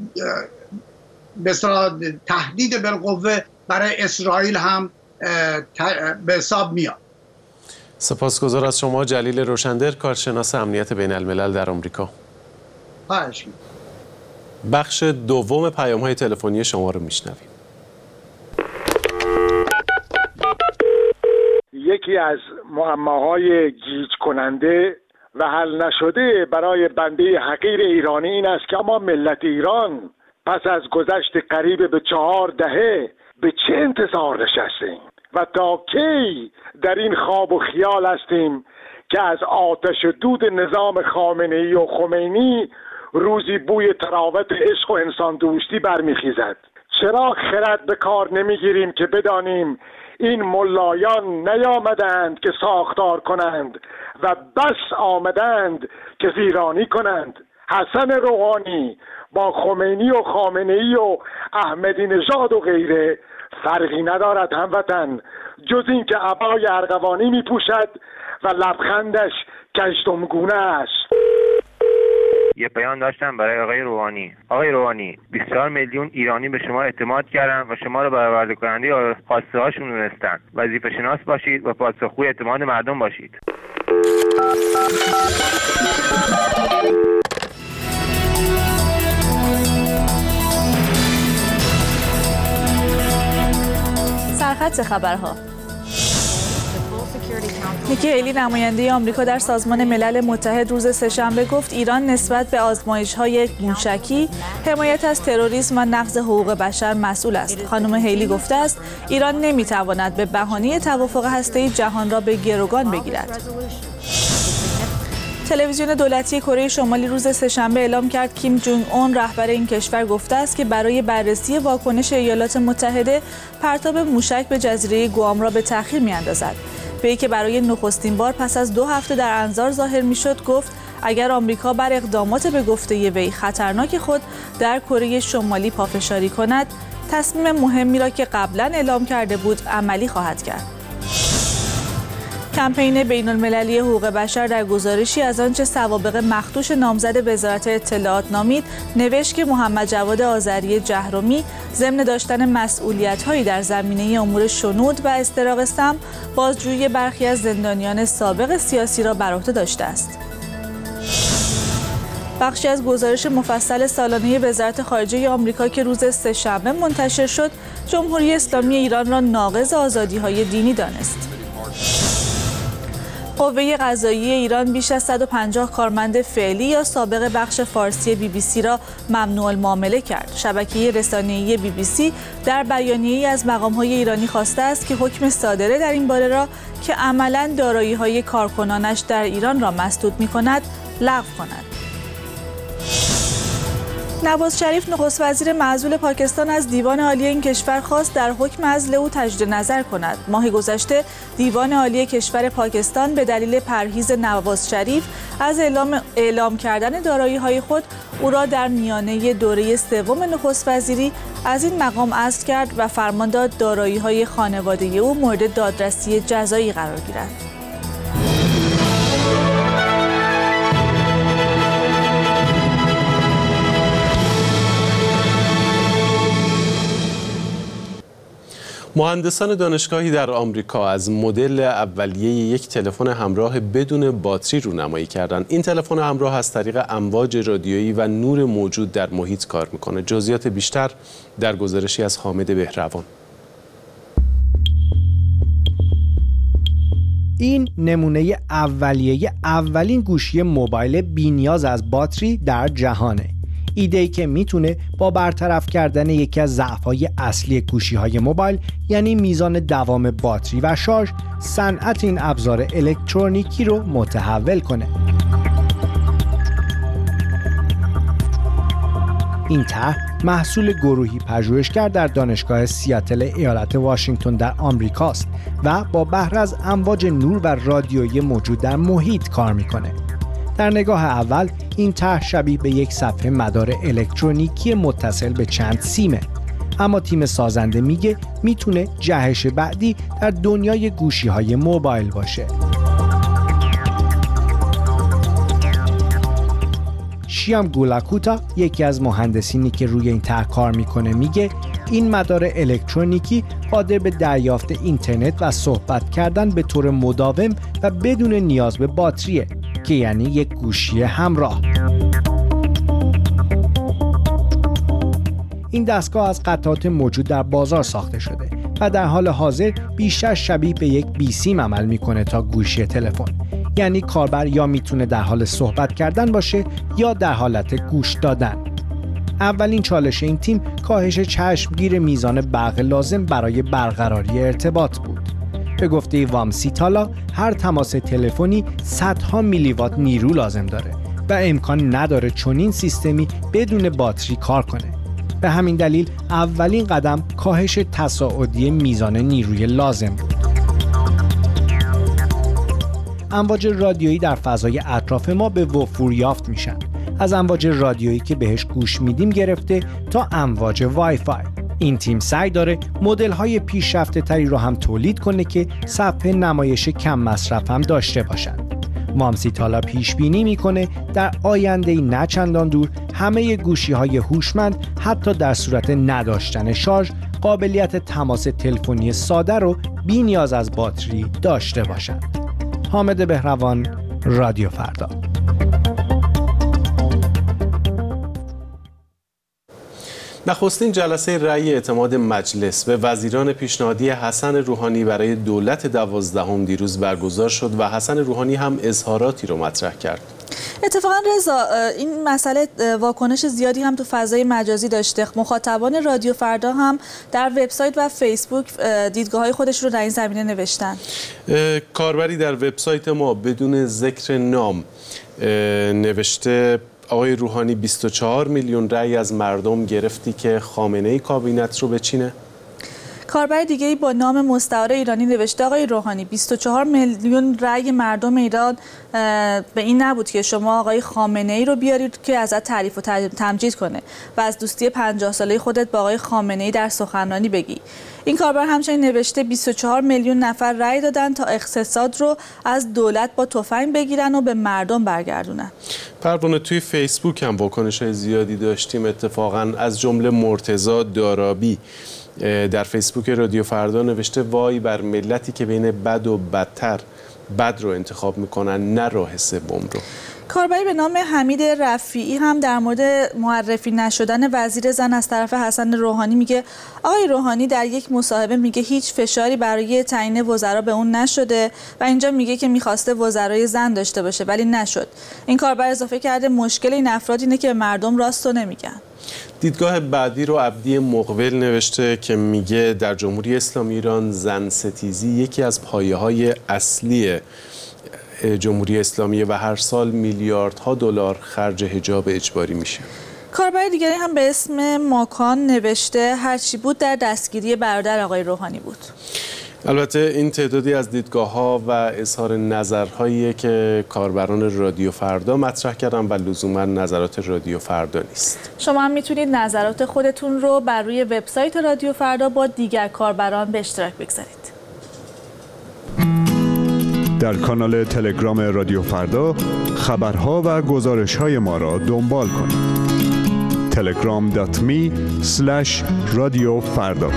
به اصطلاح تهدید بالقوه برای اسرائیل هم به حساب میاد. سپاسگزار از شما جلیل روشندر، کارشناس امنیت بین الملل در آمریکا. بخش دوم پیام‌های تلفنی شما رو میشنویم. یکی از معماهای گیج کننده و حل نشده برای بنده حقیر ایرانی این است که اما ملت ایران پس از گذشت قریب به 4 دهه به چه انتظار نشستیم و تا کی در این خواب و خیال هستیم که از آتش دود نظام خامنه‌ای و خمینی روزی بوی تراوت عشق و انسان دوستی برمیخیزد. چرا خرد به کار نمیگیریم که بدانیم این ملایان نیامدند که ساختار کنند و بس آمدند که ویرانی کنند. حسن روحانی با خمینی و خامنه‌ای و احمدی نژاد و غیره فرقی ندارد هموطن، جز این که عبای ارغوانی می پوشد و لبخندش کژدمگونه است. یه پیام داشتم برای آقای روحانی. آقای روحانی، 24 میلیون ایرانی به شما اعتماد کردن و شما رو برآورده کننده خواسته هاشون دونستن. وظیفه شناس باشید و پاسخگوی اعتماد مردم باشید. سرخط خبرها. نیکی هیلی نماینده آمریکا در سازمان ملل متحد روز سه‌شنبه گفت ایران نسبت به آزمایش‌های موشکی، حمایت از تروریسم و نقض حقوق بشر مسئول است. خانم هیلی گفته است ایران نمی‌تواند به بهانه توافق هسته‌ای جهان را به گروگان بگیرد. تلویزیون دولتی کره شمالی روز سه‌شنبه اعلام کرد کیم جونگ اون رهبر این کشور گفته است که برای بررسی واکنش ایالات متحده پرتاب موشک به جزیره گوام را به تأخیر می‌اندازد. وی که برای نخستین بار پس از 2 هفته در انظار ظاهر می‌شد گفت اگر آمریکا بر اقدامات به گفته وی خطرناک خود در کره شمالی پافشاری کند، تصمیم مهمی را که قبلا اعلام کرده بود عملی خواهد کرد. کمپین بین‌المللی حقوق بشر در گزارشی از آنچه سوابق مخدوش نامزد وزارت اطلاعات نامید نوشت که محمد جواد آذری جهرمی ضمن داشتن مسئولیت‌هایی در زمینه امور شنود و استراق سم بازجویی برخی از زندانیان سابق سیاسی را بر عهده داشته است. بخشی از گزارش مفصل سالانه وزارت خارجه آمریکا که روز سه‌شنبه منتشر شد، جمهوری اسلامی ایران را ناقض آزادی‌های دینی دانست. قوه قضاییه ایران بیش از 150 کارمند فعلی یا سابق بخش فارسی BBC را ممنوع المعامله کرد. شبکه رسانه‌ای BBC در بیانیه‌ای از مقام‌های ایرانی خواسته است که حکم صادره در این باره را که عملاً دارایی‌های کارکنانش در ایران را مسدود می‌کند، لغو کند. نواز شریف نخست وزیر معزول پاکستان از دیوان عالی این کشور خواست در حکم عزل او تجدید نظر کند. ماه گذشته دیوان عالی کشور پاکستان به دلیل پرهیز نواز شریف از اعلام کردن دارایی‌های خود او را در میانه دوره سوم نخست وزیری از این مقام عزل کرد و فرمان داد دارایی‌های خانواده او مورد دادرسی جزایی قرار گیرد. مهندسان دانشگاهی در آمریکا از مدل اولیه یک تلفن همراه بدون باتری رونمایی کردند. این تلفن همراه از طریق امواج رادیویی و نور موجود در محیط کار میکنه. جزئیات بیشتر در گزارشی از حامد بهروان. این نمونه اولیه اولین گوشی موبایل بی‌نیاز از باتری در جهانه. ایده‌ای که میتونه با برطرف کردن یکی از ضعف‌های اصلی گوشی‌های موبایل، یعنی میزان دوام باتری و شارژ، صنعت این ابزار الکترونیکی رو متحول کنه. این طرح محصول گروهی پژوهشگر در دانشگاه سیاتل ایالت واشنگتن در آمریکاست و با بهره از امواج نور و رادیویی موجود در محیط کار میکنه. در نگاه اول این طرح شبیه به یک صفحه مدار الکترونیکی متصل به چند سیمه، اما تیم سازنده میگه میتونه جهش بعدی در دنیای گوشی‌های موبایل باشه. شیام گولاکوتا، یکی از مهندسینی که روی این طرح کار میکنه، میگه این مدار الکترونیکی قادر به دریافت اینترنت و صحبت کردن به طور مداوم و بدون نیاز به باتریه، که یعنی یک گوشی همراه. این دستگاه از قطعات موجود در بازار ساخته شده و در حال حاضر بیشتر شبیه به یک بی‌سیم عمل میکنه تا گوشی تلفن. یعنی کاربر یا میتونه در حال صحبت کردن باشه یا در حالت گوش دادن. اولین چالش این تیم کاهش چشمگیر میزان برق لازم برای برقراری ارتباط بود. به گفته وامسیتالا، هر تماس تلفنی صدها میلی وات نیرو لازم داره و امکان نداره چنین سیستمی بدون باتری کار کنه. به همین دلیل اولین قدم کاهش تصاعدی میزان نیروی لازم بود. امواج رادیویی در فضای اطراف ما به وفور یافت میشن، از امواج رادیویی که بهش گوش میدیم گرفته تا امواج وای فای. این تیم سعی داره مدل‌های پیشرفته تری رو هم تولید کنه که صفحه نمایش کم مصرف هم داشته باشن. وامسیتالا پیش بینی میکنه در آینده نه چندان دور همه گوشی‌های هوشمند حتی در صورت نداشتن شارژ قابلیت تماس تلفنی ساده رو بی نیاز از باتری داشته باشند. حامد بهروان، رادیو فردا. نخستین جلسه رأی اعتماد مجلس به وزیران پیشنهادی حسن روحانی برای دولت 12 دیروز برگزار شد و حسن روحانی هم اظهاراتی رو مطرح کرد. اتفاقا رضا، این مسئله واکنش زیادی هم تو فضای مجازی داشته. مخاطبان رادیو فردا هم در وبسایت و فیسبوک دیدگاه‌های خودش رو در این زمینه نوشتن. کاربری در وبسایت ما بدون ذکر نام نوشته آقای روحانی 24 میلیون رأی از مردم گرفتی که خامنه‌ای کابینت رو بچینه. کاربر دیگه‌ای با نام مستعار ایرانی نوشته آقای روحانی 24 میلیون رأی مردم ایران به این نبود که شما آقای خامنه‌ای رو بیارید که ازت تعریف و تمجید کنه و از دوستی 50 ساله خودت با آقای خامنه‌ای در سخنرانی بگی. این کاربر همچنین نوشته 24 میلیون نفر رأی دادن تا اقتصاد رو از دولت با تفنگ بگیرن و به مردم برگردونن. پروانه، توی فیسبوک هم واکنش‌های زیادی داشتیم. اتفاقاً از جمله مرتضی دارابی در فیسبوک رادیو فردا نوشته وای بر ملتی که بین بد و بدتر بد رو انتخاب میکنن نه راه سوم رو. کاربری به نام حمید رفیعی هم در مورد معرفی نشدن وزیر زن از طرف حسن روحانی میگه آقای روحانی در یک مصاحبه میگه هیچ فشاری برای تعیین وزرا به اون نشده و اینجا میگه که میخواسته وزرای زن داشته باشه ولی نشد. این کاربر اضافه کرده مشکل این افراد اینه که به مردم راستو نمیگن. دیدگاه بعدی رو عبدی مقبل نوشته که میگه در جمهوری اسلامی ایران زن ستیزی یکی از پایه‌های اصلی جمهوری اسلامی و هر سال میلیاردها دلار خرج حجاب اجباری میشه. کاربر دیگری هم به اسم ماکان نوشته هرچی بود در دستگیری برادر آقای روحانی بود. البته این تعدادی از دیدگاه‌ها و اظهار نظرهایی که کاربران رادیو فردا مطرح کردن و لزوما نظرات رادیو فردا نیست. شما هم میتونید نظرات خودتون رو بر روی وبسایت رادیو فردا با دیگر کاربران به اشتراک بگذارید. در کانال تلگرام رادیو فردا خبرها و گزارش‌های ما را دنبال کنید. telegram.me/رادیو فردا.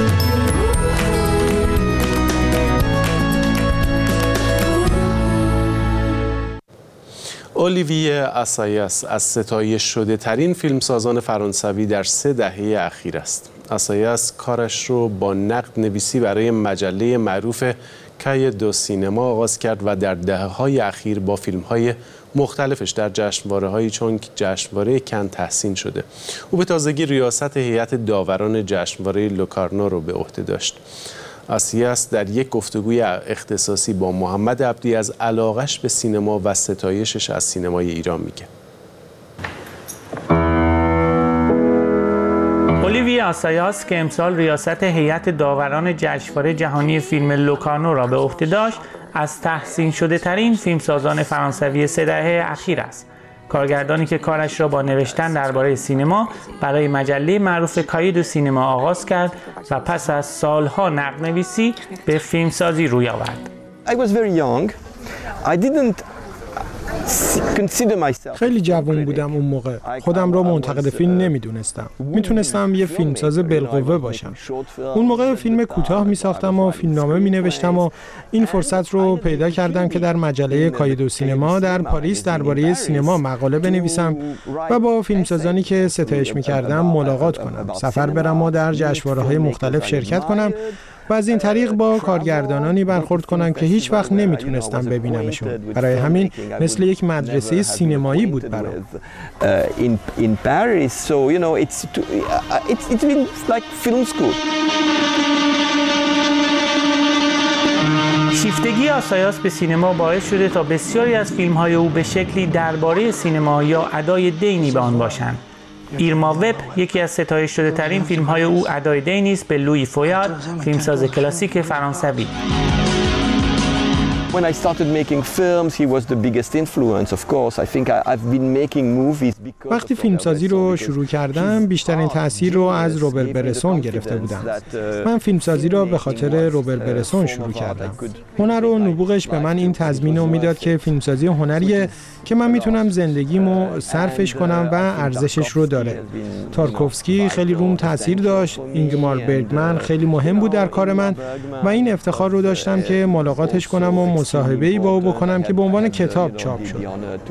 اولیویه آسایاس از ستایش شده ترین فیلمسازان فرانسوی در 3 دهه اخیر است. آسایاس کارش رو با نقد نویسی برای مجله معروف کای دو سینما آغاز کرد و در دهه‌های اخیر با فیلم‌های مختلفش در جشنواره‌هایی چون جشنواره کن تحسین شده. او به تازگی ریاست هیئت داوران جشنواره لوکارنو رو به عهده داشت. آسایاس در یک گفتگوی اختصاصی با محمد عبدی از علاقش به سینما و ستایشش از سینمای ایران میگه. اولیویه آسایاس که امسال ریاست هیئت داوران جشنواره جهانی فیلم لوکارنو را به عهده داشت، از تحسین شده ترین فیلمسازان فرانسوی 3 دهه اخیر است. کارگردانی که کارش را با نوشتن درباره سینما برای مجله معروف کای دو سینما آغاز کرد و پس از سالها نقدنویسی به فیلمسازی روی آورد. خیلی جوان بودم اون موقع. خودم را منتقد فیلم نمیدونستم. میتونستم یه فیلمساز بالقوه باشم. اون موقع فیلم کوتاه میساختم و فیلمنامه مینوشتم و این فرصت رو پیدا کردم که در مجله کای دو سینما در پاریس درباره سینما مقاله بنویسم و با فیلمسازانی که ستایش میکردم ملاقات کنم. سفر برم و در جشنواره‌های مختلف شرکت کنم و از این طریق با کارگردانانی برخورد کنم که هیچ وقت نمیتونستم ببینمشون. برای همین مثل یک مدرسه سینمایی بود برام. in Paris, so you know it's been like film school. شیفتگی آسایاس به سینما باعث شده تا بسیاری از فیلم‌های او به شکلی درباره سینما یا ادای دینی به آن باشند. ایرما وب یکی از ستایش شده ترین فیلم‌های او ادای دینی است به لویی فویارد، فیلمساز کلاسیک فرانسوی. When I started making films, he was the biggest influence, of course. I think I've been making movies because وقتی فیلمسازی رو شروع کردم بیشترین تأثیر رو از روبرت برسون گرفته بودم. من فیلمسازی رو به خاطر روبرت برسون شروع کردم. هنر و نبوغش به من این تضمین رو میداد که فیلمسازی هنریه که من میتونم زندگیمو صرفش کنم و ارزشش رو داره. تارکوفسکی خیلی روم تأثیر داشت، اینگمار برگمن خیلی مهم بود در کار من و این افتخار رو داشتم که ملاقاتش کنم و مصاحبه‌ای با او بکنم که به عنوان کتاب چاپ شد.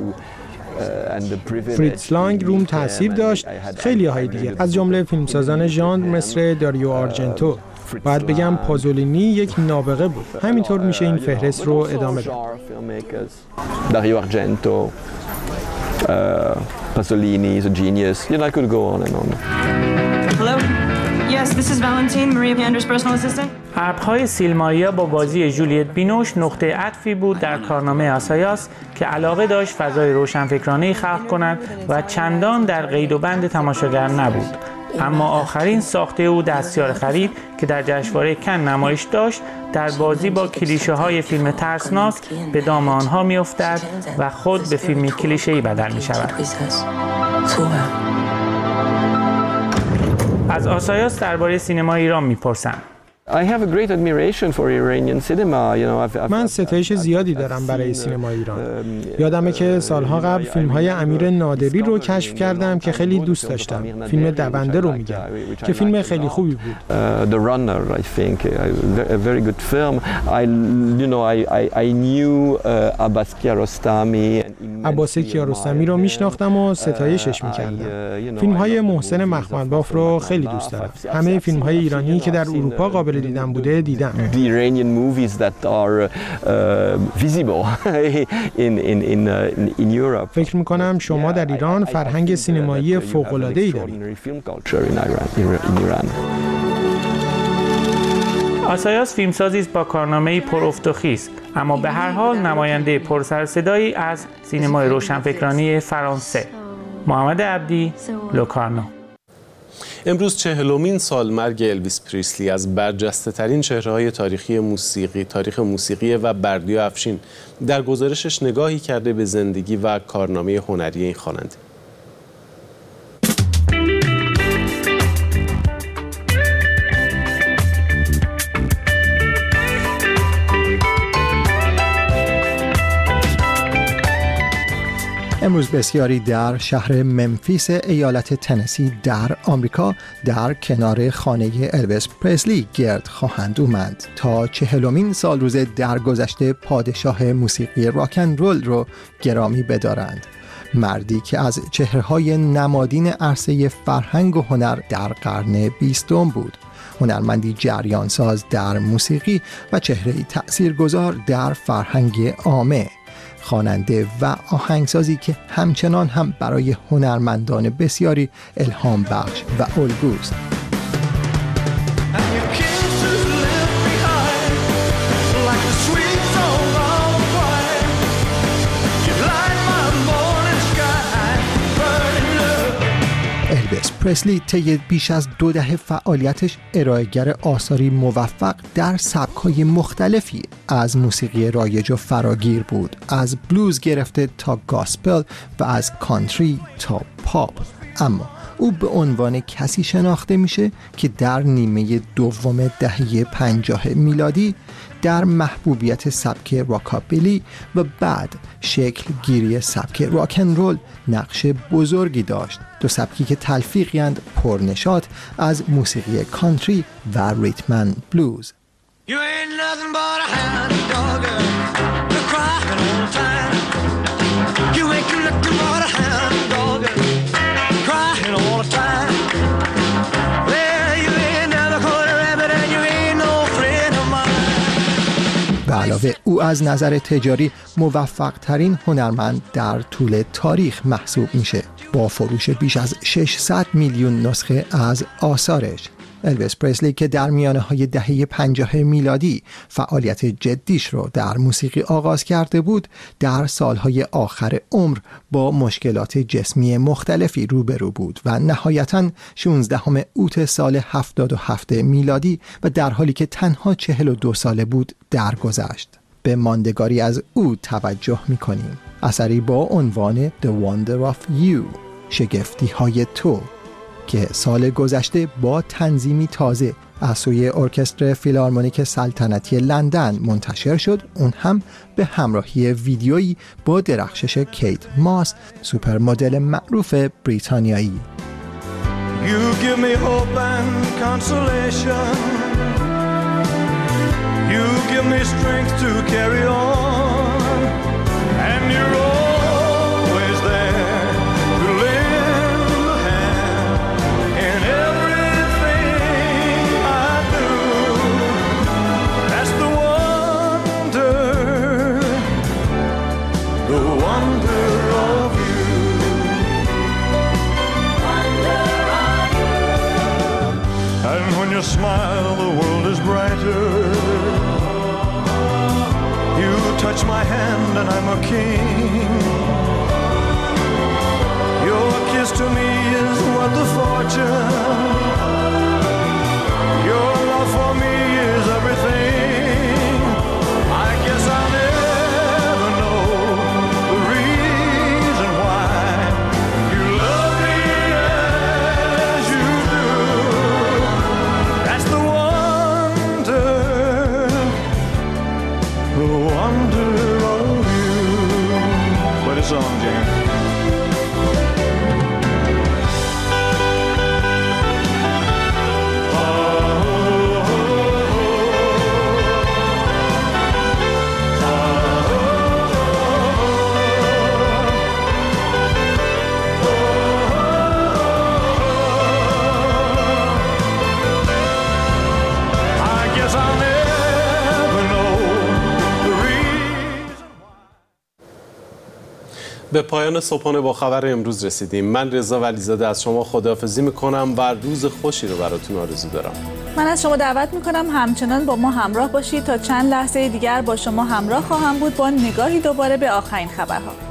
فریتز لانگ روم تأثیر داشت، خیلی های دیگه از جمله فیلمسازان ژانر مثل داریو آرژنتو. باید بگم پازولینی یک نابغه بود. همینطور میشه این فهرست رو ادامه داد. داریو آرژنتو، پازولینی is a genius. You know, I could go on and on. Hello. Yes, this is Valentine, Maria Pander's personal assistant. ابرهای سیلمایا با بازی جولیت بینوش نقطه عطفی بود در کارنامه آسایاس که علاقه داشت فضای روشنفکرانه‌ای خلق کند و چندان در قید و بند تماشاگر نبود. اما آخرین ساخته او دستیار خرید که در جشنواره کن نمایش داشت در بازی با کلیشه‌های فیلم ترسناک به دام آنها می‌افتد و خود به فیلمی کلیشه‌ای بدل می‌شود. از آسایاس درباره سینما ایران می‌پرسم. من ستایش زیادی دارم برای سینما ایران. یادمه که سالها قبل فیلم‌های امیر نادری رو کشف کردم که خیلی دوست داشتم. فیلم دونده رو میگم که فیلم خیلی خوبی بود. The Runner, I think, a very good film. I knew Abbas Kiarostami. عباس کیارستمی رو میشناختم و ستایشش میکردم. فیلم‌های محسن مخمدباف رو خیلی دوست دارم. همه فیلم‌های ایرانی که در اروپا قابل دیدن بوده دیدم. فکر میکنم شما در ایران فرهنگ سینمایی فوق‌العاده‌ای دارید. آسایاس فیلمسازی است با کارنامه‌ای پرافت و خیز، اما به هر حال نماینده پرسر صدایی از سینمای روشنفکرانی فرانسه. محمد عبدی، لوکارنو. امروز 40مین سالمرگ الویس پریسلی از برجسته ترین چهره‌های تاریخ موسیقی و بردیا افشین در گزارشش نگاهی کرده به زندگی و کارنامه هنری این خواننده. امروز بسیاری در شهر ممفیس ایالت تنسی در آمریکا در کنار خانه الویس پریسلی گرد خواهند اومد تا 40مین سال روز درگذشته پادشاه موسیقی راکن رول رو گرامی بدارند. مردی که از چهره‌های نمادین عرصه فرهنگ و هنر در قرن 20 بود. هنرمندی جریانساز در موسیقی و چهره‌ای تأثیرگذار در فرهنگ عامه. خواننده و آهنگسازی که همچنان هم برای هنرمندان بسیاری الهام بخش و الگوست. الویس پریسلی طی بیش از 2 دهه فعالیتش ارائه‌گر آثاری موفق در سبک‌های مختلفی از موسیقی رایج و فراگیر بود، از بلوز گرفته تا گاسپل و از کانتری تا پاپ. اما او به عنوان کسی شناخته میشه که در نیمه دوم دهه 50 میلادی در محبوبیت سبک راکابیلی و بعد شکل گیری سبک راکن رول نقش بزرگی داشت. دو سبکی که تلفیقی‌اند پرنشاط از موسیقی کانتری و ریتمن بلوز. به علاوه او از نظر تجاری موفق ترین هنرمند در طول تاریخ محسوب میشه با فروش بیش از 600 میلیون نسخه از آثارش. الویس پریسلی که در میانه‌های دهه 50 میلادی فعالیت جدیش رو در موسیقی آغاز کرده بود، در سالهای آخر عمر با مشکلات جسمی مختلفی روبرو بود و نهایتاً 16 اوت سال 77 میلادی و در حالی که تنها 42 ساله بود درگذشت. به ماندگاری از او توجه می‌کنیم. اثری با عنوان The Wonder of You، شگفتی‌های تو، که سال گذشته با تنظیمی تازه از سوی ارکستر فیلارمونیک سلطنتی لندن منتشر شد، اون هم به همراهی ویدیویی با درخشش کیت ماس، سوپر مدل معروف بریتانیایی. You give me hope and consolation. You give me strength to carry on. And you're always there to lend a hand in everything I do. That's the wonder of you. Wonder of you. And when you smile, the world is brighter. You touch my hand and I'm a king. Your kiss to me is worth a fortune. Your love for me is everything. I guess I'll never know the reason why you love me as you do. That's the wonder of you. Play the song, James. به پایان صبحانه با خبر امروز رسیدیم. من رضا ولیزاده از شما خداحافظی میکنم و روز خوشی رو براتون آرزو دارم. من از شما دعوت میکنم همچنان با ما همراه باشید تا چند لحظه دیگر با شما همراه خواهم بود با نگاهی دوباره به آخرین خبرها.